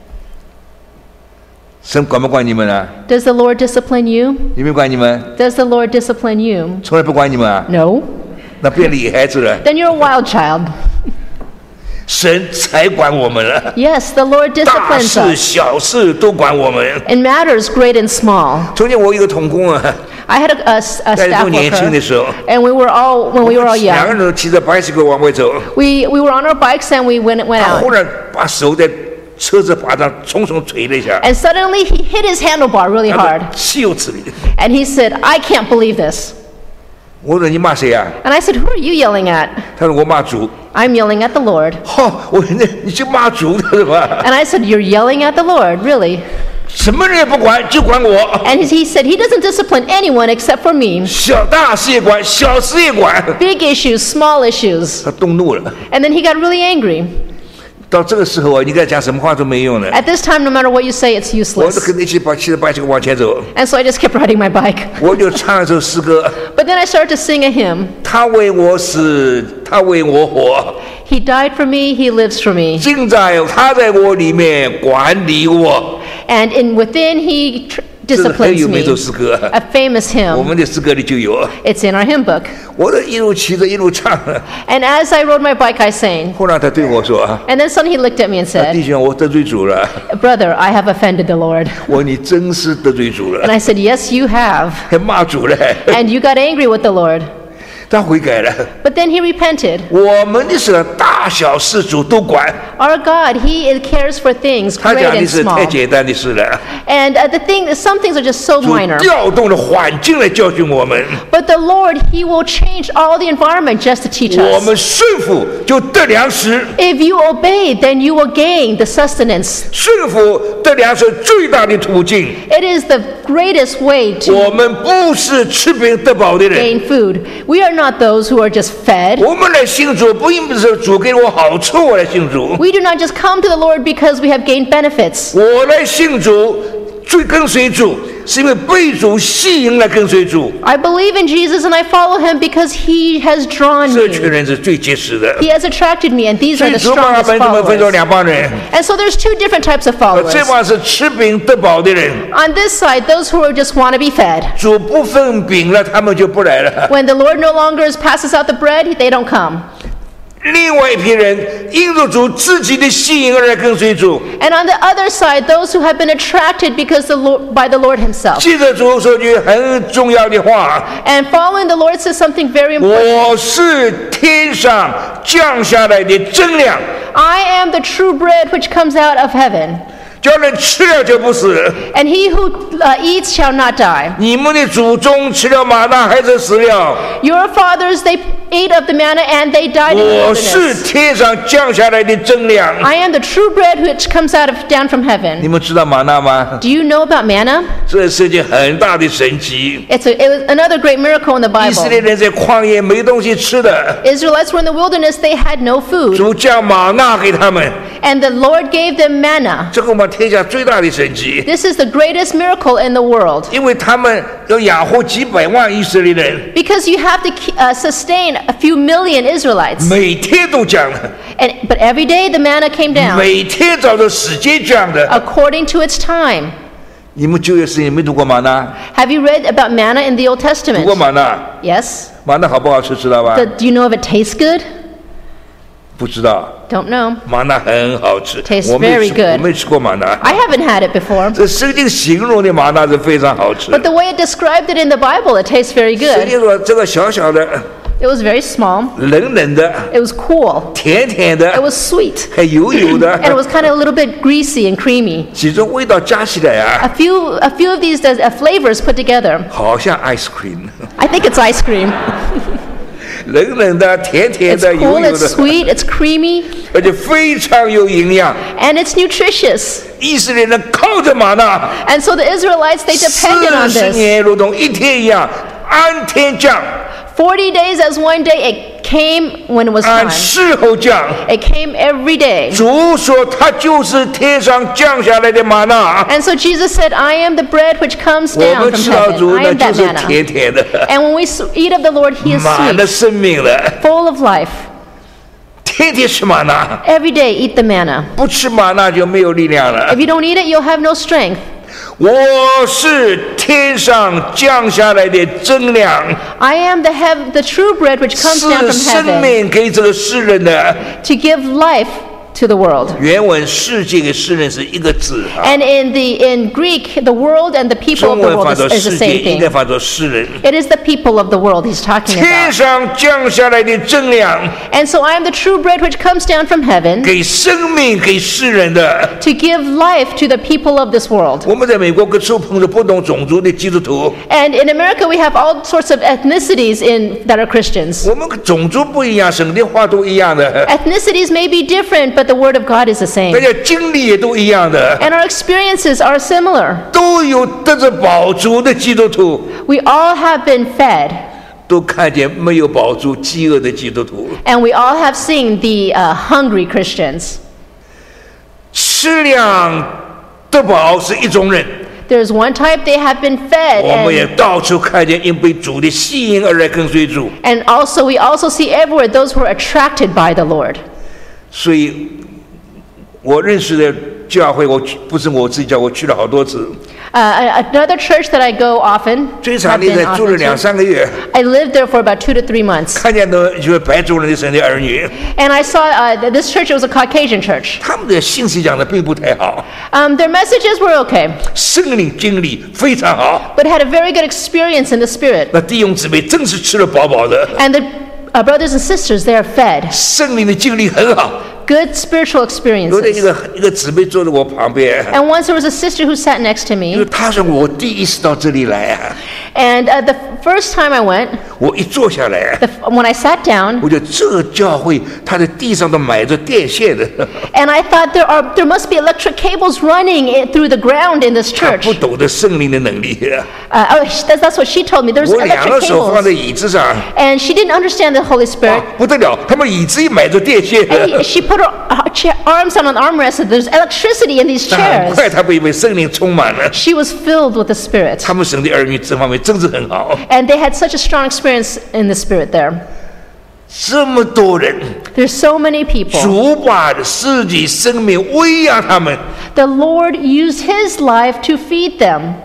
神管不管你们啊？ Does the Lord discipline you? 有没有管你们？ Does the Lord discipline you? 从来不管你们啊？ No. 那变野孩子了， Then you're a wild child. 神才管我们了。 Yes, the Lord 大 disciplines 事 us 小事都管我们。 in matters great and small. 从前我有一个同工啊， I had a, a, a 在 staff 都年轻的 worker, 时候， and we were all when we were all 两个 young. 人都骑着 bicycle 往外走， We we were on our bikes and we went went 他忽 out. 然把手在车子把上重重捶了一下， And suddenly he hit his handlebar really 他 hard, 说岂有此理！ and he said, "I can't believe this." 我说你骂谁啊？ And I said, "Who are you yelling at?" 他说我骂主。 I'm yelling at the Lord. 哈、我说那你去骂主的是吧？ And I said, "You're yelling at the Lord, really?" 什么人也不管，就管我。 And he said, "He doesn't discipline anyone except for me. 小大事也管，小事也管。 Big issues, small issues." 他动怒了。 And then he got really angry. 到这个时候啊，你跟他讲什么话都没用了。 At this time, no matter what you say, it's 我就 useless. 跟你一起把骑着 bicycle 往前走， And so I just kept riding my bike. 我就唱一首诗歌。 But then I started to sing a hymn. 他为我死，他为我活， He died for me, He lives for me. 尽在他在我里面管理我。 And in within, He tr- 这是很 disciplines 有名的 me. 诗歌， A famous 我 hymn. 们的诗歌里就有。 It's in our hymn book. 我的一路骑着一路唱， And as I rode my bike, I sang. 后来他对我说 And then suddenly he looked at me and：“ 弟 said, 兄，我得罪主了。 Brother, I have offended the Lord. ” 我说：“你真是得罪主 And 了， I said, Yes, you have. 还骂主嘞。 And you got angry with the Lord. ” 他悔改了。 But then he repented. 我们的事大小事主都管， Our God, He cares for things 他 great 讲的 and 是太 small. 简单的事了。 And uh, the thing, some things are just so 主 minor. 调动了环境来教训我们， But the Lord, He will change all the environment just to teach 我 us. 们顺服就得粮食， If you obey, then you will gain the sustenance. 顺服得粮食最大的途径。 It is the greatest way 我 to 们不是吃饼得饱的人， gain food. We are not those who are just fed. 我们来信主不因为是主给我好处我来信主， We do not just come to the Lord because we have gained benefits. 我来信主，最跟随主，是因为被主吸引来跟随主。 I believe in Jesus and I follow him because he has drawn 这群 me. 人是最结实的。 He has attracted me, and these 所 are 以 the 主把 strongest 本们分成 followers. 两帮人， And so there's two different types of 呃 followers. 这帮是吃饼得饱的人。 On this side, those who are just want to be fed. 主不分饼了，他们就不来了。 When the Lord no longer passes out the bread, they don't come. 另外一批人因着主自己的吸引而来跟随主。 And on the other side, those who have been attracted because the Lord, by the Lord himself. 记得主说句很重要的话： And following the Lord says something very important. 我是天上降下来的真粮， I am the true bread which comes out of heaven. 叫人吃了就不死。 And he who uh, eats shall not die. 你们的祖宗吃了玛纳还是死了？ Your fathers, they ate of the manna and they died in the 我是 wilderness. 天上降下来的真粮。 I am the true bread which comes out of down from 你 heaven. 们知道玛纳吗？ Do you know about manna? 这是一件很大的神迹。 It's a, it was another great miracle in the 以色列 Bible. 人在旷野没东西吃的， Israelites were in the wilderness, they had no food. 主降玛纳给他们， And the Lord gave them manna. 这个我们天下最大的神迹。 This is the greatest miracle in the world. 因为他们要养活几百万以色列人， Because you have to ke- uh, sustain a few million Israelites. 每天都降的， And, but every day the manna came down 每天照着时间降的。 according to its time. 你们旧约圣经没读过玛纳？ Have you read about manna in the Old 读 Testament? 过玛纳？ Yes. 玛纳好不好吃？知道吧？ The- do you know if it tastes good? 不知道。 Don't know. 玛纳很好吃， Tastes 我没 very 吃， good. 我没吃过玛纳。 I haven't had it before. 这圣经形容的玛纳是非常好吃。 But the way it described it in the Bible, it tastes very 圣 good. 经说这个小小的、 It was very small. 冷冷的、 It was cool. 甜甜 It 的， was sweet. 还油油 And it 的， was kind of a little bit greasy and creamy. 几种味道加起来啊， A few, a few of these uh, flavors put together. 好像 ice cream， I think it's ice cream. 冷冷的、甜甜 It's 的、油 cool, 油 it's 的， sweet, it's creamy, 而且非常有营养。 and it's nutritious. 以色列人靠着玛纳， And so the Israelites, they depended on 四十 this. 年如同一天一样，按天降， forty days as one day, it came when it was 按 time. 时候降。 It came every day. 主说他就是天上降下来的玛纳。 And so Jesus said, I am the bread which comes 我 down 们 from 吃到 heaven. 主 I 呢， am 就 that 是 manna. 甜甜的， And when we s- eat of the Lord, he is 满了 sweet, 生命了。 full of life. 天天吃玛纳， Every day, eat the manna. 不吃玛纳就没有力量了 If。you don't eat it, you'll have no strength. 我是天上降下来的真粮， I am the, heav- the true bread which comes down 是 from 生 heaven 命给这个世人的。 to give life to the world. 原文世界给世人是一个字啊， And in the in Greek, the world and the people 中 of the 文 world 翻 is, 作 is the 世界， same 应该 thing. 翻作世人。 It is the people of the world he's talking 天 about. 上降下来的真粮， And so I am the true bread which comes down from heaven 给生命给世人的。 to give life to the people of this world. 我们在美国各处碰着不同种族的基督徒， And in America, we have all sorts of ethnicities in that are Christians. 我们种族不一样，神的话都一样的， Ethnicities may be different, but the word of God is the 大 same. 家经历也都一样的， And our experiences are similar. 都有得着饱足的基督徒， We all have been fed, 都看见没有饱足、饥饿的基督徒。 and we all have seen the uh, hungry Christians. 吃粮得饱是一种人， There's one type they have been fed, 我们也 and, 到处看见因被主的吸引而来跟随主。 and also we also see everywhere those who are attracted by the Lord. 所以，我认识的教会，我去不是我自己教，我去了好多次。 Uh, another church that I go often, 最 have 长的 been 在住了 often 两 to, 三个月， I lived there for about two to three months. 看见的就是白族人的神的儿女， And I saw uh, that this church, it was a Caucasian church. 他们的信息讲的并不太好， Um, their messages were okay, 圣灵经历非常好。 but had a very good experience in the Spirit. 那弟兄姊妹真是吃了饱饱的， And the uh, brothers and sisters, they are fed. 圣灵的经历很好。 Good spiritual 有的一 experiences. 个一个姊妹坐在我旁边， And once there was a sister who sat next to 因 me, 为她说我第一次到这里来啊， And uh, the first time I went, 我一坐下来， the, when I sat down, 我觉得这教会它的地上都埋着电线的， and I thought there are there must be electric cables running in, through the ground in this 他 church. 不懂得圣灵的能力。 Uh, oh, sh- that's, that's what she told me. There's 我两个 electric 手放在 cables. 椅子上， And she didn't understand the Holy 哇 Spirit. 不得了，他们椅子也埋着电线。 And she put her, her chair, arms on an armrest, and there's electricity in these 但很 chairs. 快，他被被圣灵充满了。 She was filled with the Spirit. 他们神的儿女这方面真是很好， And they had such a strong experience in the Spirit there. 这么多人， There's so many people. 主把自己生命喂养他们， The Lord used His life to feed them.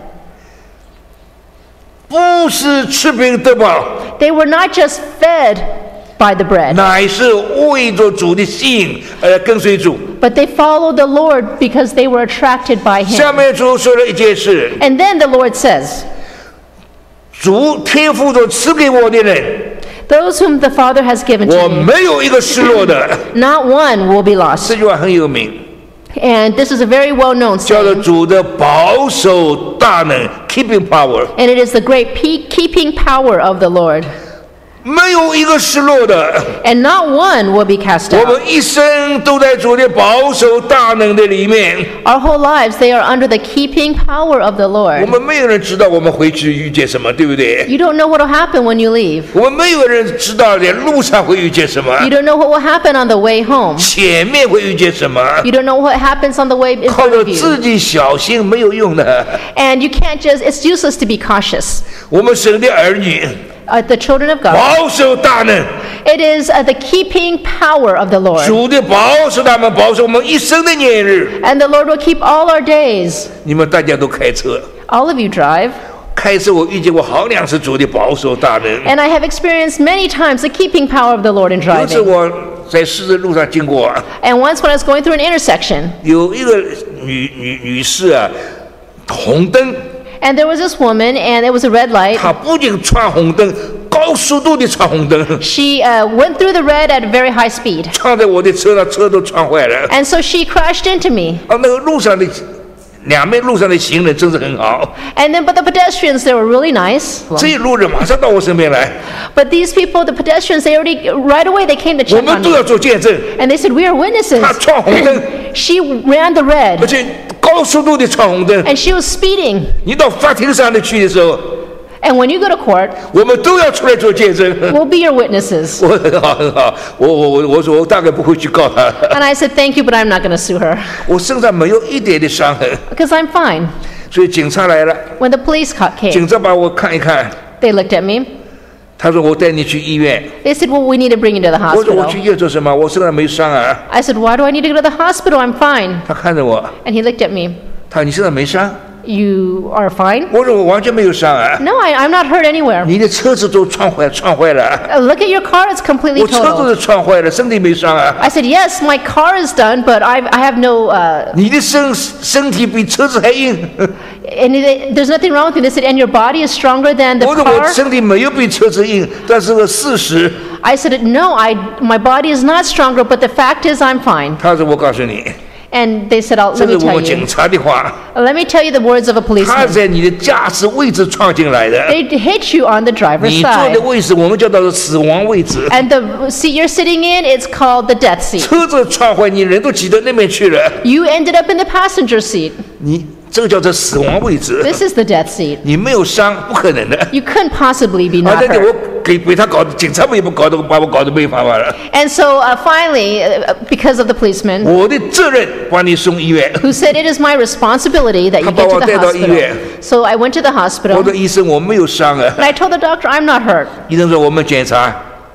不是吃饼得饱， They were not just fed by the bread, 乃是为着主的吸引而跟随主。 but they followed the Lord because they were attracted by 下 Him. 面主说了一件事： And then the Lord says, 主天父所赐给我的人， Those whom the Father has given 我 to me, 没有一个失落的。 not one will be lost. 这句话很有名， And this is a very well-known 叫做 saying. 主的保守大能 （keeping power）， And it is the great pe- keeping power of the Lord. 没有一个失落的。 And not one will be cast 我 out. 们一生都在主的保守大能的里面， Our whole lives, they are under the keeping power of the 我 Lord. 们没有人知道我们回去遇见什么，对不对？ You don't know what will happen when you leave. 我们没有人知道在路上会遇见什么， You don't know what will happen on the way home. 前面会遇见什么， You don't know what happens on the way in 靠 front 着 of you. 自己小心没有用的。 And you can't just, it's useless to be cautious. 我们神的儿女 Uh, the children of God, 保守大能， it is uh, the keeping power of the Lord. 主的保守他们，保守我们一生的年日。 And the Lord will keep all our days. 你们大家都开车， All of you drive. 开车我遇见过好两次主的保守大能。 And I have experienced many times the keeping power of the Lord in 有一次 driving. 我在十字路上经过， And once when I was going through an intersection, 有一个女女女士啊，红灯。 and there was this woman, and it was a red light. 他不仅闯红灯，高速度的闯红灯， She uh, went through the red at a very high speed. 撞在我的车上，车都撞坏了。 And so she crashed into me. 啊，那个路上的两边路上的行人真是很好， And then, but the pedestrians, they were really nice. 这一路人马上到我身边来， But these people, the pedestrians, they already, right away, they came to 我 check 们 on 都 me. 要做见证。 And they said, we are witnesses. 他闯红灯， She ran the 而 red, 且高速度的闯红灯。 and she was speeding. 你到法庭上的去的时候， And when you go to court, 我们都要出来做见证。 we'll be your witnesses. 我很好很好，我我我我说我大概不会去告他， And I said, thank you, but I'm not going to sue her 我身上没有一点的伤痕， because I'm fine. 所以警察来了， When the police ca- came, 警察把我看一看， they looked at me. 他说我带你去医院。 They said, well, we need to bring you to the 我说我去 hospital. 医院做什么？我身上没伤啊。 I said, why do I need to go to the hospital? I'm fine. 他看着我， And he looked at me. 他说你身上没伤？ You are fine? 我说我完全没有伤啊。 No, I, I'm not hurt anywhere. 你的车子都撞坏撞坏了， Uh, look at your car, it's completely 我车子 total. 都撞坏了，身体没伤啊。 I said, yes, my car is done, but I, I have no, uh, 你的身身体比车子还硬。 and they, there's nothing wrong with me. They said, and your body is stronger than the 我说我 car? 身体没有比车子硬，但是个事实。 I said, no, I, my body is not stronger, but the fact is I'm fine. 他说我告诉你， And they said, I'll, 这 let 是 me 我 tell 们警 you. 察的话， Let me tell you the words of a 他 policeman. 在你的驾驶位置撞进来的， They hit you on the driver's 你坐 side. 的位置我们叫做死亡位置。 And the seat you're sitting in, it's called the death seat. 车子撞坏，你人都挤到那边去了， You ended up in the passenger seat. 你这个叫做死亡位置。 This is the death seat. 你没有伤，不可能的。 You couldn't possibly be 啊， not 那你 hurt. 我给被他搞，警察们也不搞得把我搞得没办法了。 And so uh, finally, uh, because of the policeman 我的责任把你送医院。 who said it is my responsibility that you get to the 他把我带到医院。 hospital. So I went to the 我 hospital 说医生，我没有伤啊。 and I told the doctor I'm not hurt. 医生说我们检查，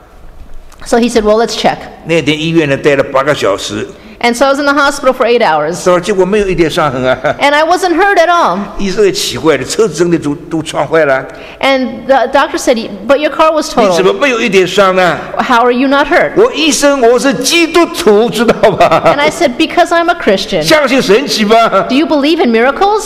So he said, well, let's check. 那天医院呢待了八个小时， And so I was in the hospital for eight hours. 是吧？结果没有一点伤痕啊。 And I wasn't hurt at all. 医生也奇怪了，车子真的都都撞坏了， And the doctor said, but your car was 你怎么 totaled. 没有一点伤呢？ How are you not hurt? 我医生，我是基督徒，知道吧 And？I said, because I'm a Christian. 相信神奇吧？ Do you believe in miracles?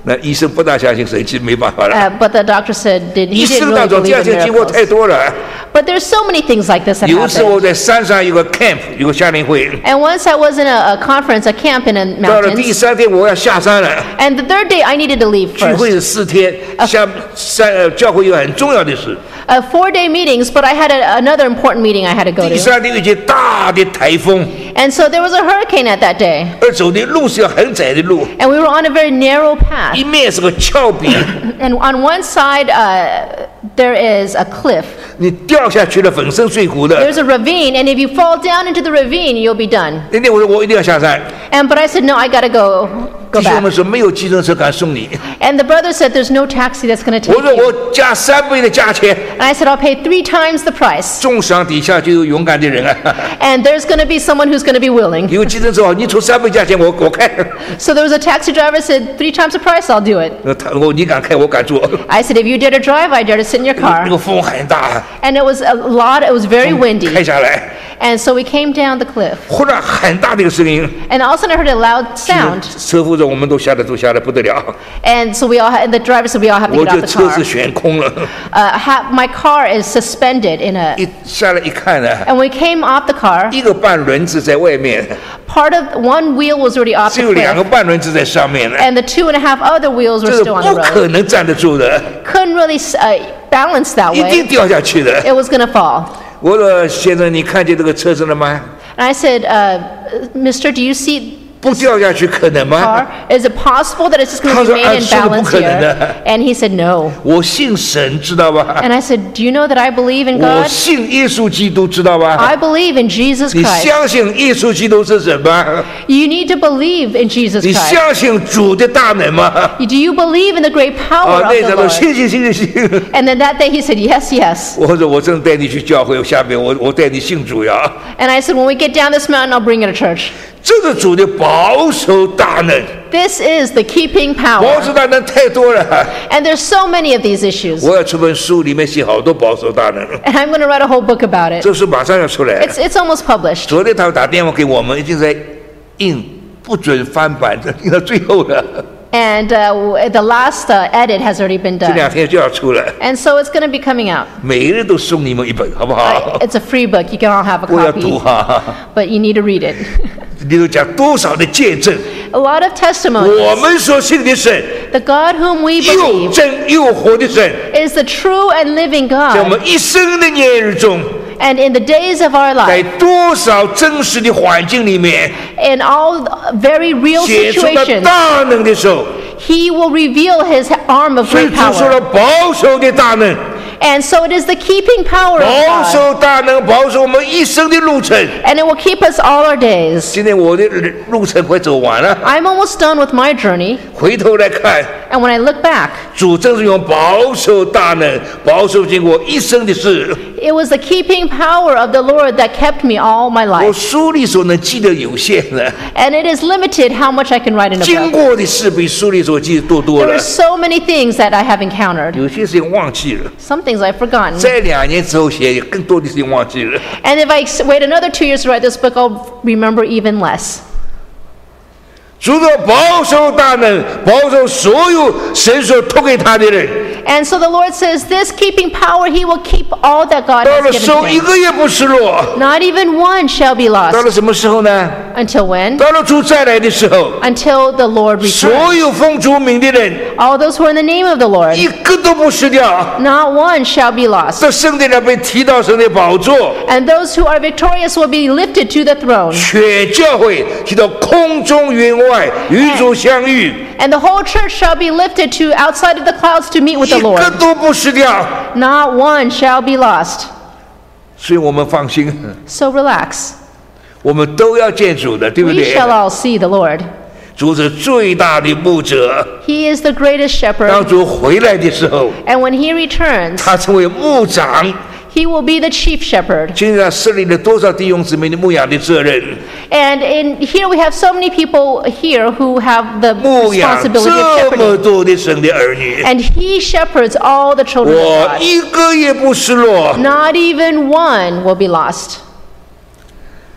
那医生不大相信神迹，没办法了。 Uh, but the doctor said did, 医 he didn't 生那 really 种这 believe 样 in 的经过 miracles. 太多了。 But there's so many things like this that 有一次 happen. 我在山上有个 camp， 有个夏令会， And once I was in a, a conference, a camp in the 到了第 mountains. 三天我要下山了。 And the third day, I needed to leave 聚会 first. 是四天，下山呃教会有很重要的事。 Uh, four day meetings, but I had a, another important meeting I had to go 第 to. 三天有一些大的台风， And so there was a hurricane at that day. 而走的路是要很窄的路， And we were on a very narrow path. 一面是个峭壁， And on one side, uh, there is a cliff. 你掉下去了粉身碎骨的。 There's a ravine, and if you fall down into the ravine, you'll be done. 那天我说我一定要下山， And but I said, no, I gotta go, 弟 go 兄 back. 们说没有计程车敢送你。 And the brother said, there's no taxi that's gonna take 我说 you. 我加三倍的价钱， And I said, I'll pay three times the price. 重伤底下就有勇敢的人啊。 And there's gonna be someone who's gonna be willing. 因为计程车哦，你出三倍价钱，我我开。 So there was a taxi driver said, three times the price, I'll do it. 那他我你敢开，我敢坐。 I said, if you dare to drive, I dare to sit in your 那 car. 个风很大， And it was a lot, it was very 开 windy. 下来， And so we came down the cliff. 忽然很大的一个声音， And all of a sudden I heard a loud sound. 车夫说我们都吓得都吓得不得了， And so we all, had, the driver said we all have to 我 get 就 out the 车 car. 子悬空了。 Uh, ha- my car is suspended in a, 一下来一看呢， and we came off the car. 一个半轮子在外面， Part of one wheel was already off 只 the 有两个 cliff, 半轮子在上面呢， and the two and a half other wheels were 这是 still on the 不可 road. 能站得住的， Couldn't really uh, balance that 一定 way. 掉下去的。 It was gonna fall. 我说先生，你看见这个车子了吗？ And I said, uh, Mister, do you see 不掉下去可能 the 吗？ car? Is it possible that it's just gonna 他说， remain in 啊，是的，不 balance 可能的。 here? And he said, no. 我信神，知道吧？ And I said, do you know that I believe in 我 God? 信耶稣基督，知道吧？ I believe in Jesus 你 Christ. 相信耶稣基督是什么？ You need to believe in Jesus 你 Christ. 相信主的大能吗？ Do you believe in the great 啊 power，of 那 the 时候 Lord? 信信信信信。 And then that day he said, yes, yes. 我说我正带你去教会，下面我我带你信主呀。 And I said, when we get down this mountain, I'll bring you to church. 这个主的保守大能， This is the keeping 保 power. 守大能太多了。 And there's so many of these issues. 我要出本书，里面写好多保守大能， And I'm going to write a whole book about it. 这书马上要出来。 It's, it's almost published. 昨天他们打电话给我们，已经在印不准翻版，这印到最后了， And uh, w- the last uh, edit has already been 这两 done. 天就要出了。 And so it's going to be coming out. 每个人都送你们一本，好不 Uh, 好？ It's a free book. You can all have a 我要读 copy. 哈， But you need to read it. 里头讲多少的见证， A lot of 我 testimonies. 们所信的神， The God whom we 又 believe 真又活的神， is the true and living 在我 God. 们一生的年日中， And in the days of our 在 life, 多少真实的环境里面， in all very real 显出了 situations, 大能的手， He will reveal His arm of 所以 great 主说 power. 了保守的大能， And so it is the keeping power 保 of God. 守大能，保守我们一生的路程。 And it will keep us all our days. 今天我的路程快走完了， I'm almost done with my journey. 回头来看， And when I look back, 主正是用保守大能，保守经过一生的事。 it was the keeping power of the Lord that kept me all my 我 life. 书里所能记得有限的， And it is limited how much I can write in a 经 book. 过的事比书里所记得多多 There 了 are。so many things that I have encountered. 有些事情忘记了， Some things I've forgotten. 在两年之后写更多的事情忘记了。 And if I s- wait another two years to write this book, I'll remember even less. 主的保守大能，保守所有神所托给他的人， And so the Lord says, this keeping power, He will keep all that God 到 has 了 given 手 to 一 him. 个也不失落。 Not even one shall be 到 lost. 了什么时候呢？ Until when? 到了主再来的时候， Until the Lord 所 returns. 有奉主名的人， All those who are in the name of the Lord, 一个都不失掉。 not one shall be lost. 这圣殿要被提到神的宝座， And those who are victorious will be lifted to the throne. 全教会提到空中云外与主相遇， And the whole church shall be lifted to outside of the clouds to meet with 一 the 个 Lord. 都不失掉。 Not one shall be lost. 所以我们放心， So relax. 我们都要见主的，对不 We 对？ shall all see the Lord. 主是最大的牧者。 He is the greatest 当 shepherd. 主回来的时候， And when He returns, 他成为牧长， He will be the chief shepherd. 现在设立了多少弟兄姊妹的牧养的责任？ And in here we have so many people here who have the 牧养 responsibility of 这么 shepherding. 多的神的儿女， And He shepherds all the children 我 of God. 一个也不失落。 Not even one will be lost.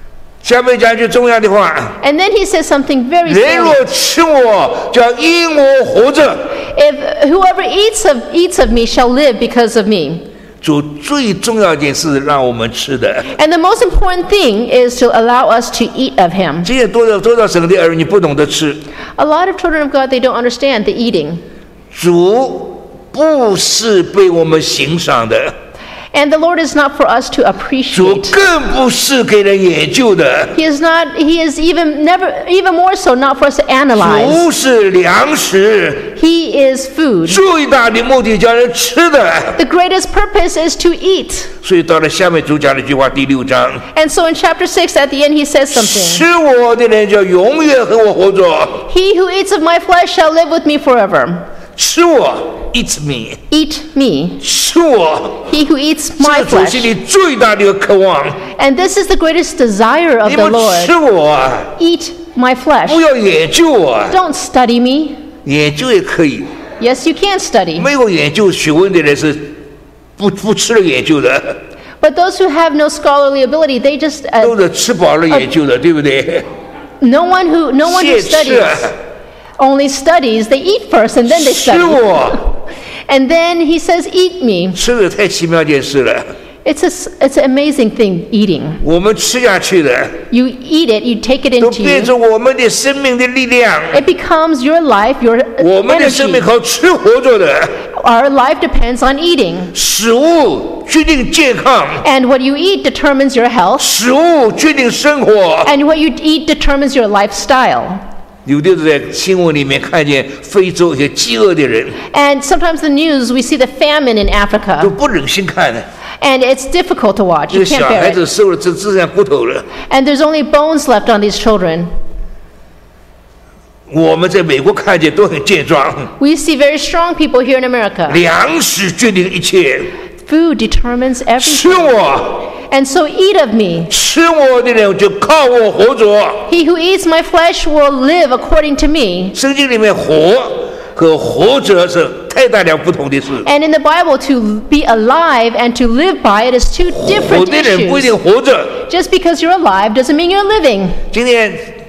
下面讲一句重要的话， And then he says something very 人若 salient. 吃我，就要因我活着。 If whoever eats of eats of me shall live because of me. 主最重要一件事让我们吃的。 And the most important thing is to allow us to eat of him. 今天多少多少省的儿女不懂得吃， A lot of children of God, they don't understand the eating. 主不是被我们欣赏的， And the Lord is not for us to 主 appreciate. 更不是给人研究的。 He is not, he is even never, even more so not for us to analyze. 主是粮食， He is food. 最大的目的叫人吃的。 The greatest purpose is to eat. 所以到了下面主讲了一句话，第六章， And so in chapter six at the end he says something. 吃我的人就永远和我活着。 He who eats of my flesh shall live with me forever. 吃我 ，eat me， Eat me. 吃我， He who eats 这 my 是主 flesh. 心里最大的一个渴望。 And this is the greatest desire of 你 the 们 Lord. 吃我啊， Eat my 不 flesh. 要研究我啊， Don't study me. 研究也可以。 Yes, you can study. 没有研究学问的人是不不吃了研究的， But those who have no scholarly ability, they just 都 uh, 是吃饱了研究的，对不对？ no one who no one who 谢吃 studies 啊， only studies. They eat first and then they 吃 study. 我， And then he says, "Eat me." 吃的太奇妙一件事了。 It's a s- it's an amazing thing eating. 我们吃下去的， You eat it, you take it 都 into 变 you. 成我们的生命的力量。 It becomes your life, your 我们的生 energy. 命靠吃活着的， Our life depends on eating. 食物决定健康， And what you eat determines your health, 食物决定生活。 and what you eat determines your lifestyle. 有的在新闻里面看见非洲一些饥饿的人， And sometimes the news, we see the famine in 都 Africa, 不忍心看的。 and it's difficult to watch. 这 You 个 can't 小 bear 孩 it. 子瘦了只只剩骨头了。 And there's only bones left on these children. 我们在美国看见都很健壮， We see very strong people here in America. 粮食决定一切。 Food determines 吃 everything. 我， And so eat of me. 吃我的人就靠我活着。 He who eats my flesh will live according to me. 圣经里面活和活着是太大两不同的事。 And in the Bible, to be alive and to live by it is two 活 different 的人不一 issues. 定活着。 Just because you're alive doesn't mean you're living. 今天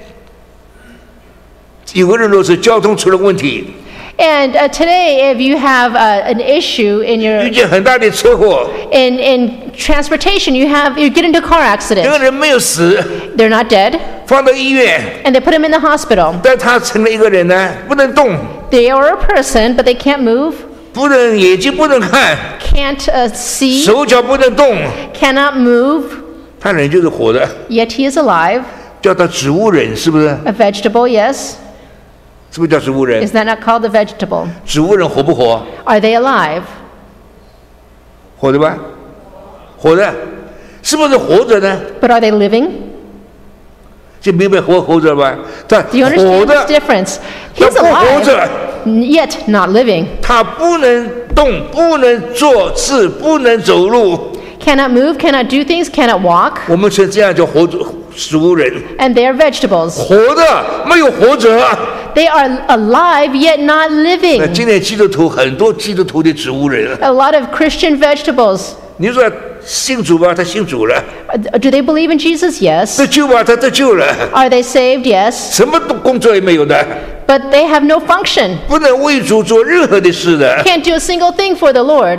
有个人若是交通出了问题， And uh, today, if you have uh, an issue in 遇 your 见很大的车祸， in in transportation, you have you get into a car 这个 accident. 人没有死， They're not dead, 放到医院， and they put him in the hospital. 但他成了一个人呢，不能动， They are a person, but they can't move, 不能眼睛不能看， can't uh, see, 手脚不能动， cannot move. 他人就是活的， Yet he is alive, 叫他植物人，是不是？ a vegetable. Yes, 是不是叫植物人？ is that not called a vegetable? 植物人活不活？ Are they alive? 活的吧？活的，是不是活着呢？ But are they living? 就明白活活着吧？他 Do you 活 understand 的 this，difference? 他 He's 不活 alive, 着， yet not living. 他不能动，不能做事，不能走路。 Cannot move, cannot do things, cannot walk, 我们称这样叫活着植物人， and they are vegetables. 活的没有活着。 They are alive, yet not 那 living. 今天基督徒很多基督徒的植物人， A lot of Christian vegetables. 你说信主吧，他信主了； Do they believe in Jesus? Yes. 得救吧，他得救了， Are they saved? Yes. 什么都工作也没有的， But they have no function. 不能为主做任何的事的。 Can't do a single thing for the Lord.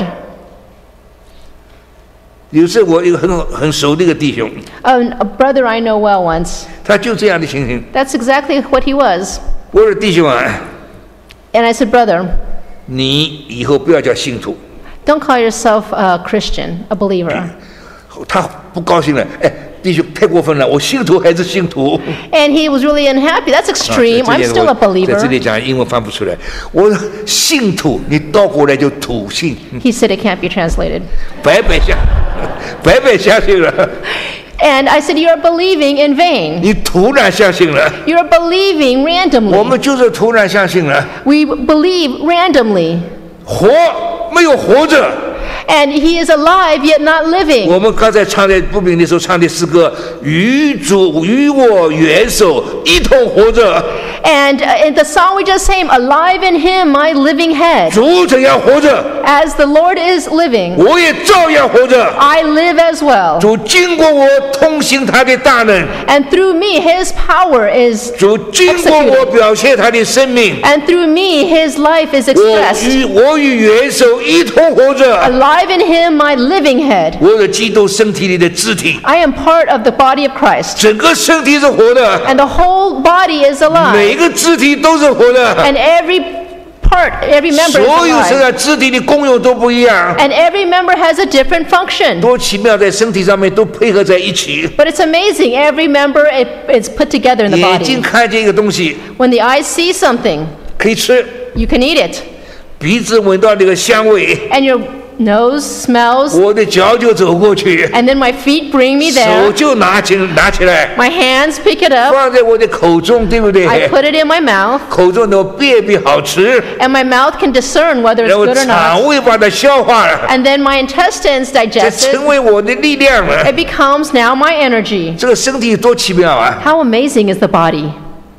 有时我一个很很熟的一个弟兄， Oh, a brother I know well once. 他就这样的情形。 That's exactly what he was. 我说弟兄啊， And I said, brother, 你以后不要叫信徒。 don't call yourself a Christian, a believer. 他不高兴了，哎，弟兄太过分了，我信徒还是信徒。 And he was really unhappy. That's extreme. 啊 I'm 这 still 我 a 在这 believer. 里讲英文翻不出来。我说信徒，你倒过来就土信， He said it can't be translated. 白白相，白白相信了， And I said, you're believing in vain. 你突然相信了。 You're believing 我 randomly. 们就是突然相信了， We believe randomly. 活没有活着， And he is alive yet not living. 我们刚才唱的不明的时候唱的诗歌，与主与我元首一同活着。 And uh, in the song we just sang, alive in him, my living head. 主怎样活着， As the Lord is living, 我也照样活着。 I live as well. 主经过我通行他的大能， And through me, his power is 主经过我表现他的生命。 And through me, his life is 我 expressed. 与我与元首一同活着。 Alive in him, my living head. 我是基督身体里的肢体， I am part of the body of Christ. 整个身体是活的， And the whole body is 每 alive. 个肢体都是活的。 And every part, every member 所 is 有身 alive. 上肢体的功用都不一样， And every member has a different function. 多奇妙，在身体上面都配合在一起。 But it's amazing. Every member it, it's put together in the 眼睛 body. 看见一个东西 When the eyes see something, 可以吃， you can eat it. 鼻子闻到那个香味， And your nose smells. 我的脚就走过去， And then my feet bring me 手 there. 就拿起拿起来， My hands pick it up. 放在我的口中，对不 I 对？ put it in my mouth. 口中能辨别好吃， And my mouth can discern whether it's 然后 good or not. 肠胃把它消化了， And then my intestines 这 digest 成 it. 为我的力量了。 It becomes now my energy. 这个身体多奇妙啊！ How amazing is the body?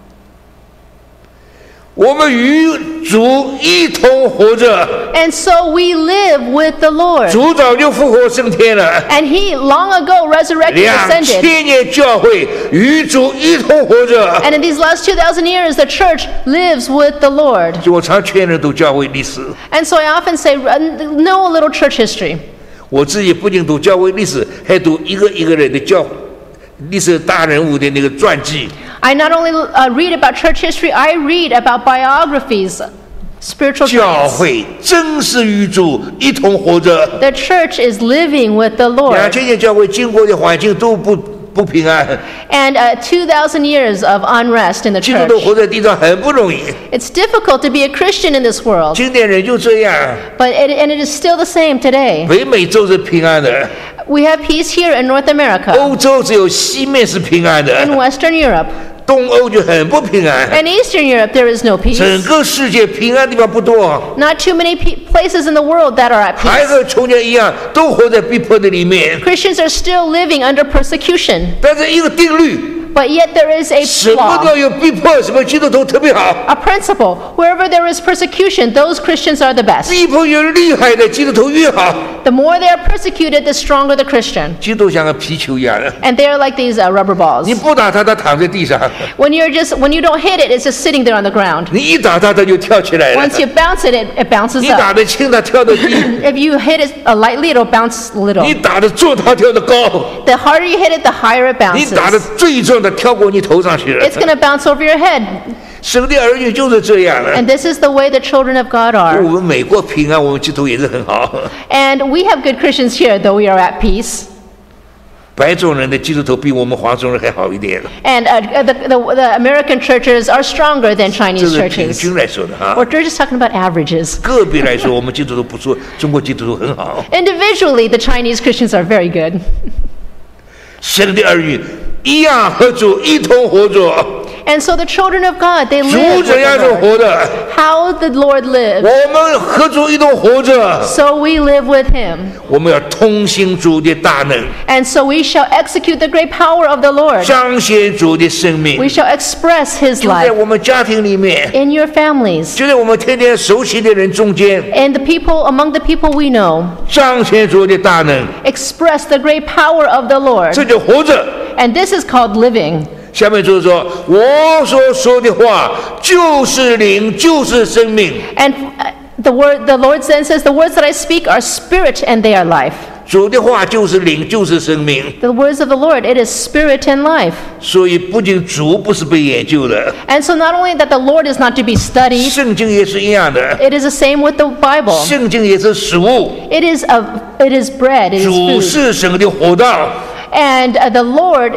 我们与主一同活着， And so we live with the Lord. 主早就复活升天了。 And he long ago resurrected and 两 ascended. 千年教会与主一同活着。 And in these last two thousand years, the church lives with the Lord. 就我常劝人读教会历史， And so I often say, know a little church history. 我自己不仅读教会历史，还读一个一个人的教历史大人物的那个传记。 I not only uh, read about church history, I read about biographies, spiritual 教 giants. 会真是与主一同活着。 The church is living with the 两 Lord. 千年教会经过的环境都不不平安， And uh, two thousand years of unrest in the 基督徒 church. 活在地上很不容易。 It's difficult to be a Christian in this world, 今天人就这样， but it, and it is still the same today. 北美洲是平安的， We have peace here in North America, 欧洲只有西面是平安 in 的， Western Europe. 东欧就很不平安。 In Eastern Europe, there is no 整 peace. 个世界平安的地方不多， Not too many pe- places in the world that are at 还 peace. 和从前一样，都活在逼迫的里面。 Christians are still living under persecution, 但是一个定律， but yet there is a 什么 law, 都有逼迫，什么基督徒特别好。 a principle. Wherever there is persecution, those Christians are the best. 逼迫越厉害的基督徒越好。 The more they are persecuted, the stronger the Christian. 基督徒像个皮球一样的， And they are like these uh, rubber balls. 你不打他，他躺在地上； When you're just when you don't hit it, it's just sitting there on the ground. 你一打他，他就跳起来了 Once。you bounce it, it, it bounces 你打 up. 得轻，他跳得低； If you hit it uh, lightly, it'll bounce a 你 little. 打得重，他跳得高； The harder you hit it, the higher it 你打得 bounces. 最重，他跳过你头上去了 It's。going to bounce over your head. 神的儿女就是这样的。 And this is the way the children of God 我 are. 们美国平安，我们基督徒也是很好。 And we have good Christians here, though we are at peace. 白种人的基督徒比我们黄种人还好一点， And uh, the, the, the American churches are stronger than 这 Chinese 是平 churches. 均来说的哈。 We're just talking about averages. 个别来说，我们基督徒不错，中国基督徒很好。 Individually, the Chinese Christians are very good. 神的儿女一样和主一同活着， And so the children of God, they 主 live with 怎样 the 是 Lord. 活的， How the Lord 我 lives, 们和主一同活着。 so we live with him. 我们要通行主的大能， And so we shall execute the great power of the Lord. 彰显主的生命 We，shall express his 就在 life 我们家庭里面， in your families, 就在我们天天熟悉的人中间， and the people among the people we know. 彰显主的大能， Express the great power of the Lord. 这就活着。 And this is called living. 下面就是说，我所说的话就是灵，就是生命。 And uh, the word, the Lord then says, the words that I speak are spirit and they are life. 主的话就是灵，就是生命。 The words of the Lord, it is spirit and life. 所以不仅主不是被研究的， And so not only that the Lord is not to be studied, 圣经也是一样的， it is the same with the Bible. 圣经也是食物。 It is a, it is bread, it is 主 food. 是神的活道， And uh, the Lord,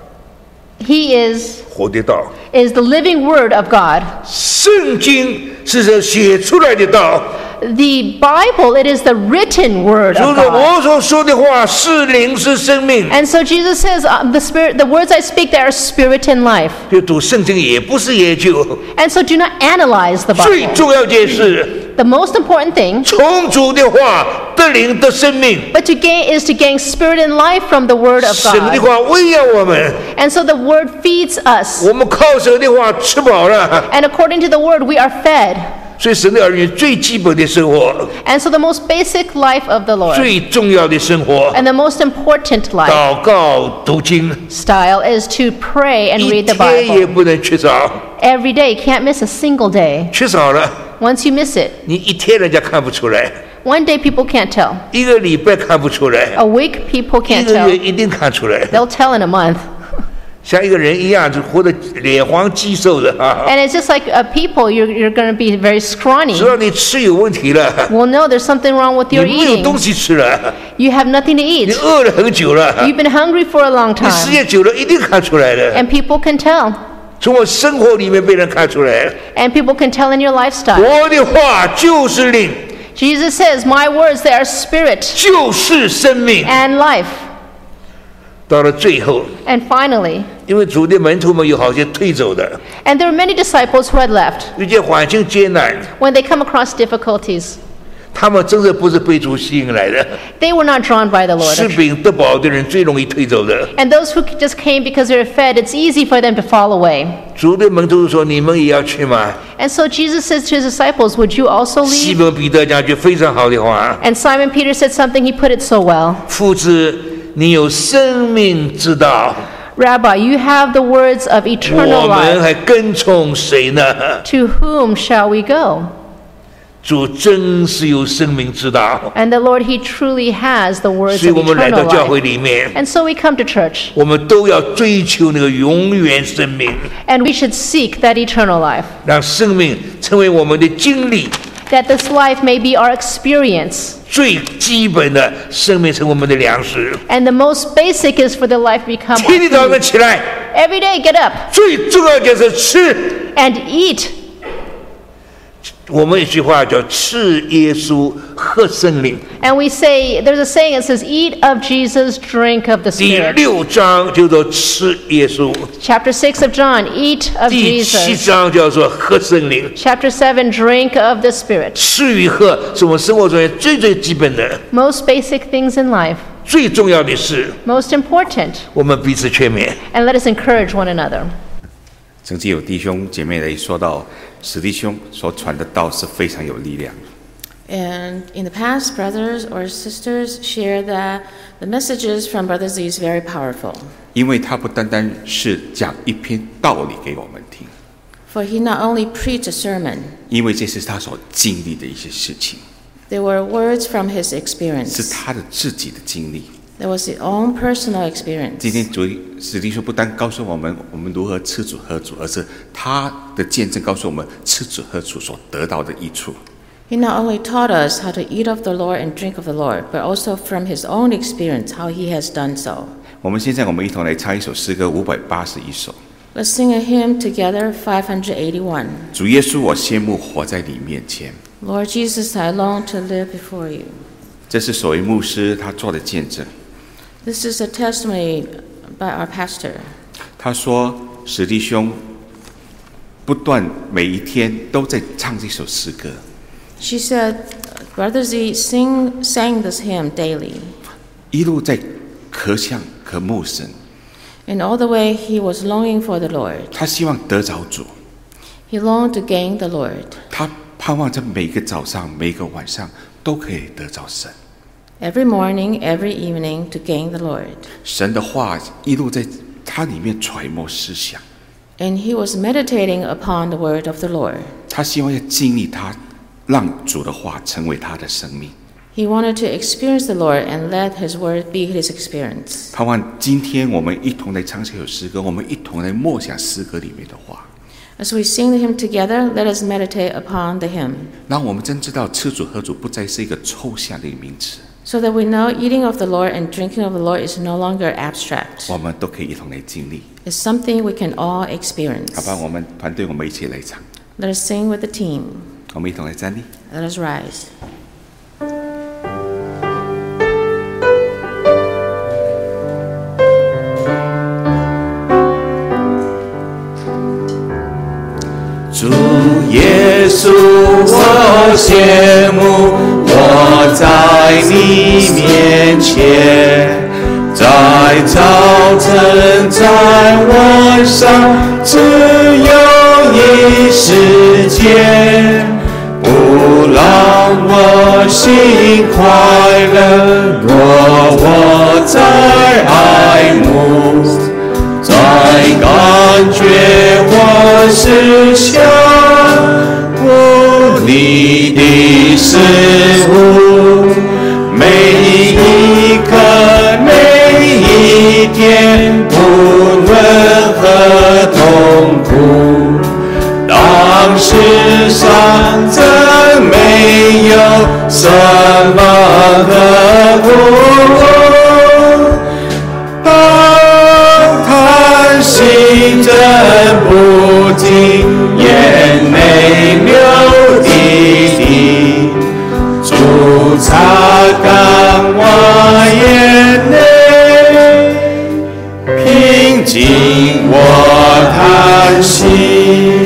He is 活的道。 is the living word of God. 圣经是神写出来的道， The Bible, it is the written word 就 of 是 God. 我所说的话是灵是生命。 And so Jesus says, uh, the spirit, the words I speak, they are spirit and life. 就读圣经也不是研究， And so do not analyze the 最 Bible. 重要件事 The most important thing, 从主的话得灵得生命。 but to gain is to gain spirit and life from the word of 神的 God. 话喂养我们， And so the word feeds us. 我们靠神的话吃饱了。 And according to the word, we are fed. 所以神的儿女最基本的生活， And so the most basic life of the Lord 最重要的生活， and the most important life 祷告读经， style is to pray and 一 read the 天也 Bible. 不能缺少。 Every day, can't miss a single day. 缺少了， Once you miss it, 你一天人家看不出来， one day people can't tell. 一个礼拜看不出来， A week people 一 can't 个月 tell. 一定看出来。 They'll tell in a month. 像一个人一样，就活得脸黄肌瘦的啊。 And it's just like uh, people, you're, you're going to be very scrawny. 只要你吃有问题了， Well, no, there's something wrong with 你 your 没有东 eating. 西吃了， You have nothing to 你 eat. 饿了很久了， You've been hungry for a long 你时 time. 间久了一定看出来的。 And people can tell. 从我生活里面被人看出来， And people can tell in your lifestyle. 我的话就是灵， Jesus says, my words, they are spirit 就是生命。 and life. 到了最后， And finally, 因为主的门徒们有好些退走的， and there are many disciples who had left 遇见环境艰难， when they come across difficulties. 他们真的不是被主吸引来的。 They were not drawn by the 吃 Lord. 饼得饱的人最容易退走的。 And those who just came because they were fed, it's easy for them to fall away. 主的门徒说：“你们也要去吗 And so Jesus says to his disciples, would you also？” 西 leave? 门彼得讲句非常好的话 And Simon Peter said something, he put it so well. ：“ 父子，你有生命之道， Rabbi, you have the words of 我 eternal 们 life. 还跟从谁呢？ To whom shall we go? 主真是有生命之道。 And the Lord, he truly has the words 所以 of 我们来到 eternal 教会 life. 里面， And so we come to church, 我们都要追求那个永远生命， and we should seek that eternal life, 让生命成为我们的经历。 that this life may be our experience. 最基本的生命成为我们的粮食。 And the most basic is for the life to become 天天早 our 上 food. 起来， Every day get up 最重要就是吃。 and eat. 我们一句话叫吃耶稣，喝圣灵。 And we say, there's a saying that says, eat of Jesus, drink of the 第 Spirit. 六章叫做吃耶稣， Chapter six of John, eat of 第七 Jesus. 章叫做喝圣灵。 Chapter seven, drink of the Spirit. 吃与喝是我们生活中间最最基本的， Most basic things in life, 最重要的是 most important. 我们彼此劝勉。 And let us encourage one another. 曾经有弟兄姐妹来说到，史弟兄所传的道是非常有力量的。 And in the past, brothers or sisters share that the messages from Brother Z is very powerful. 因为他不单单是讲一篇道理给我们听， For he not only preached a sermon, 因为这是他所经历的一些事情， there were words from his 是 experience. 他的自己的经历。 There was his own personal 今 experience. 天主史弟兄不单告诉我们我们如何吃主喝主，而是他的见证告诉我们吃主喝主所得到的益处。 He not only taught us how to eat of the Lord and drink of the Lord, but also from his own experience how he has done so. 我们现在我们一同来唱一首诗歌五百八十一首。 Let's sing a hymn together, five eighty-one. 主耶稣，我羡慕活在你面前。 Lord Jesus, I long to live before you. 这是所谓牧师他做的见证。 This is a testimony by our pastor. 他说，史弟兄不断每一天都在唱这首诗歌。 She said, Brother Z sing, sang this hymn daily. 一路在渴想渴慕神， And all the way he was longing for the Lord. 他希望得着主， He longed to gain the Lord. 他盼望在每个早上、每个晚上都可以得着神。 Every morning, every evening to gain the Lord. 神的话一路在他里面揣摩思想， And he was meditating upon the word of the Lord. 他希望要经历他，让主的话成为他的生命。 He wanted to experience the Lord and let his word be his experience. 盼望今天我们一同来唱这首诗歌，我们一同来默想诗歌里面的话， As we sing the hymn together, let us meditate upon the hymn, 让我们真知道吃主喝主不再是一个抽象的一个名词， so that we know eating of the Lord and drinking of the Lord is no longer abstract. 我们都可以一同来经历。 It's something we can all experience. 好吧，我们团队我们一起来唱， Let us sing with the team. 我们一同来站立。 Let us rise. 主耶稣，我羡在早晨在晚上，只有一时间，不让我心快乐。若我在爱慕，在感觉我是想无你的事物，每一刻每一天不论何痛苦，当世上真没有什么可苦，当叹息真不尽，眼泪流滴滴，主擦干我眼泪，平静我叹息。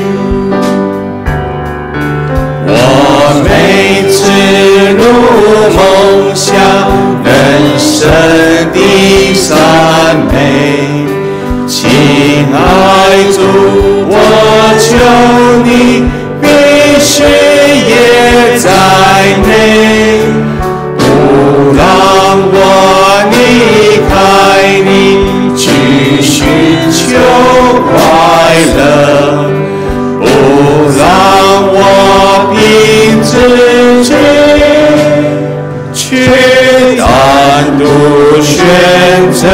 我每次入梦想人生的赞美，亲爱主，我求你必须也在内，不让我离开你，去寻求快乐，不让我凭自己去单独选择，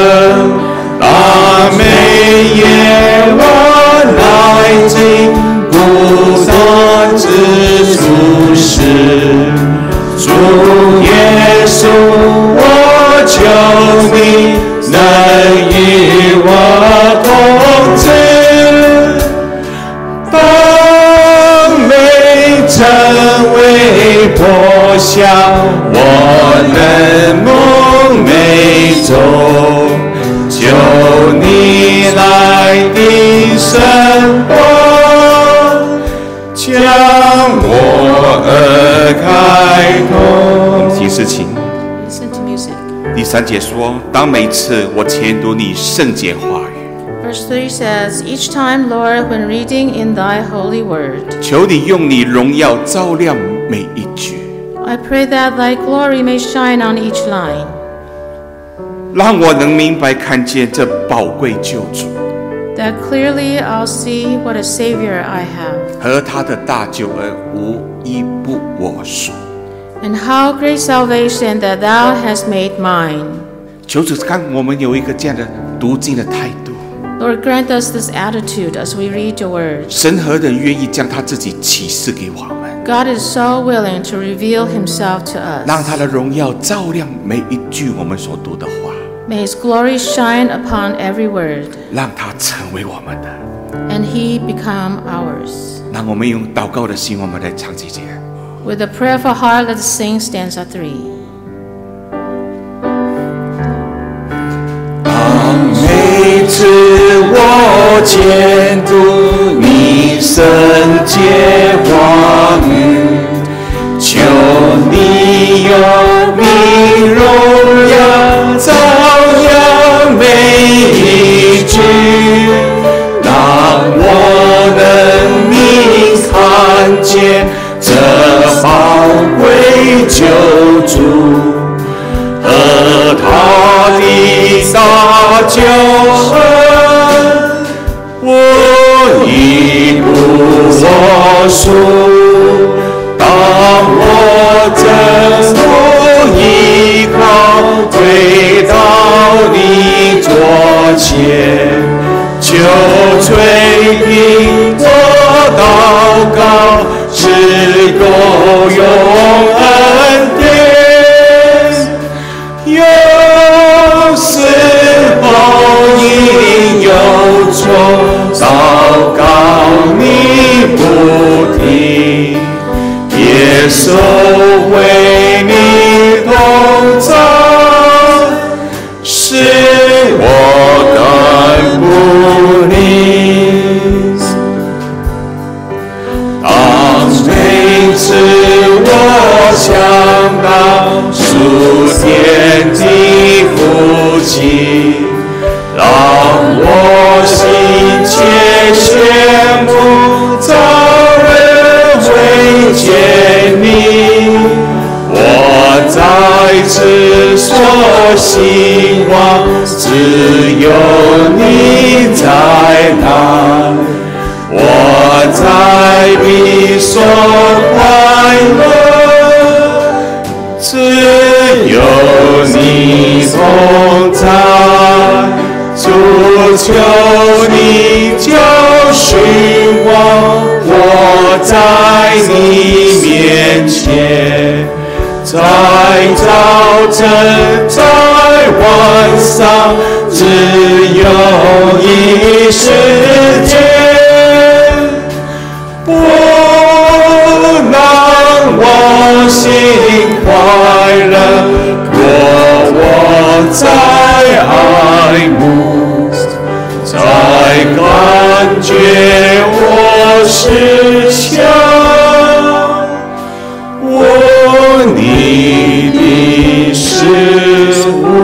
当每夜晚来临，不断之处时，主耶稣，我求你能与我同在，当每成为破晓，我能梦寐中，求你来的神光，将我耳开通。 提示请。 Listen to music. 第三节说，当每次我研读你圣洁话语， Verse three says, Each time, Lord, when reading in thy holy word, 求你用你荣耀照亮每一句， I pray that thy glory may shine on each line, 让我能明白看见这宝贵救主 that clearly I'll see what a Savior I have, 和他的大救恩无一不我属。 and how great salvation that thou hast made mine. 求主看我们有一个这样的读经的态度， Lord, grant us this attitude as we read your word. 神何等愿意将他自己启示给我们， God is so willing to reveal himself to 让他 us. 的荣耀照亮每一句我们所读的话， May his glory shine upon every word, 让他成为我们的。 and he become ours. 让我们用祷告的心，我们来唱这节。 With a prayerful heart, let us sing stanza three. 每次我监督你圣洁话语，求你用你荣耀照亮每一句，让我能明看见这宝贵救主和他的大救恩，我一无所属。当我真不依靠，退到你桌前，求垂听我祷告，只够用恩典。有时候应有错，祷告你不听，耶稣为你同在，使我感不离。当每次我想到属天的福气， 我希望，只有你在那，我在比所快乐，只有你同在，主求你救寻我，我在你面前，在早晨，在晚上，只有一时间，不让我心快乐，若我在爱慕，才感觉我是强，我你的事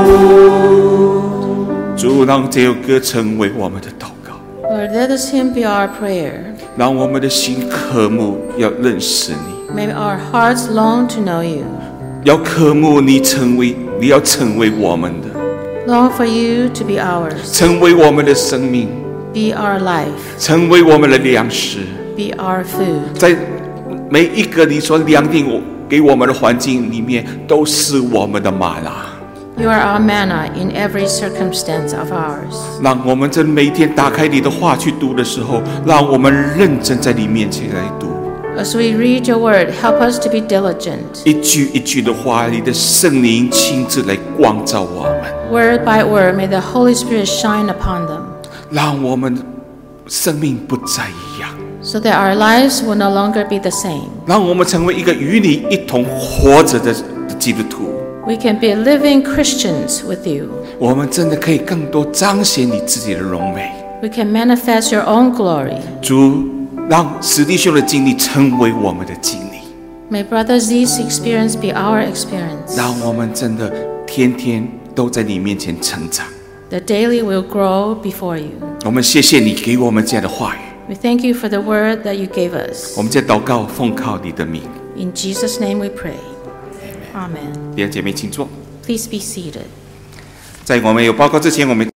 物。 主，让这首歌成为我们的祷告， Lord, let this hymn be our prayer. 让我们的心渴慕要认识你， May our hearts long to know you, 要渴慕你成为，你要成为我们的， long for you to be ours, 成为我们的生命， be our life, 成为我们的粮食。 be our food. 在每一个你所量定我给我们的环境里面，都是我们的玛纳。 You are our manna in every circumstance of ours. 让我们在每一天打开你的话去读的时候，让我们认真在你面前来读， As we read your word, help us to be diligent. 一句一句的话，你的圣灵亲自来光照我们， Word by word, may the Holy Spirit shine upon them, 让我们生命不再一样， so that our lives will no longer be the same. 让我们成为一个与你一同活着的基督徒。 We can be living Christians with you. 我们真的可以更多彰显你自己的荣美。 We can manifest your own glory. 主，让史弟兄的经历成为我们的经历， May Brother Z's experience be our experience. 让我们真的天天都在你面前成长。 That daily will grow before you. 我们谢谢你给我们这样的话语， We thank you for the word that you gave us. 我们在祷告奉靠你的名。 In Jesus' name we pray. Amen. 弟兄姐妹，请坐。 Please be seated. 在我们有报告之前，我们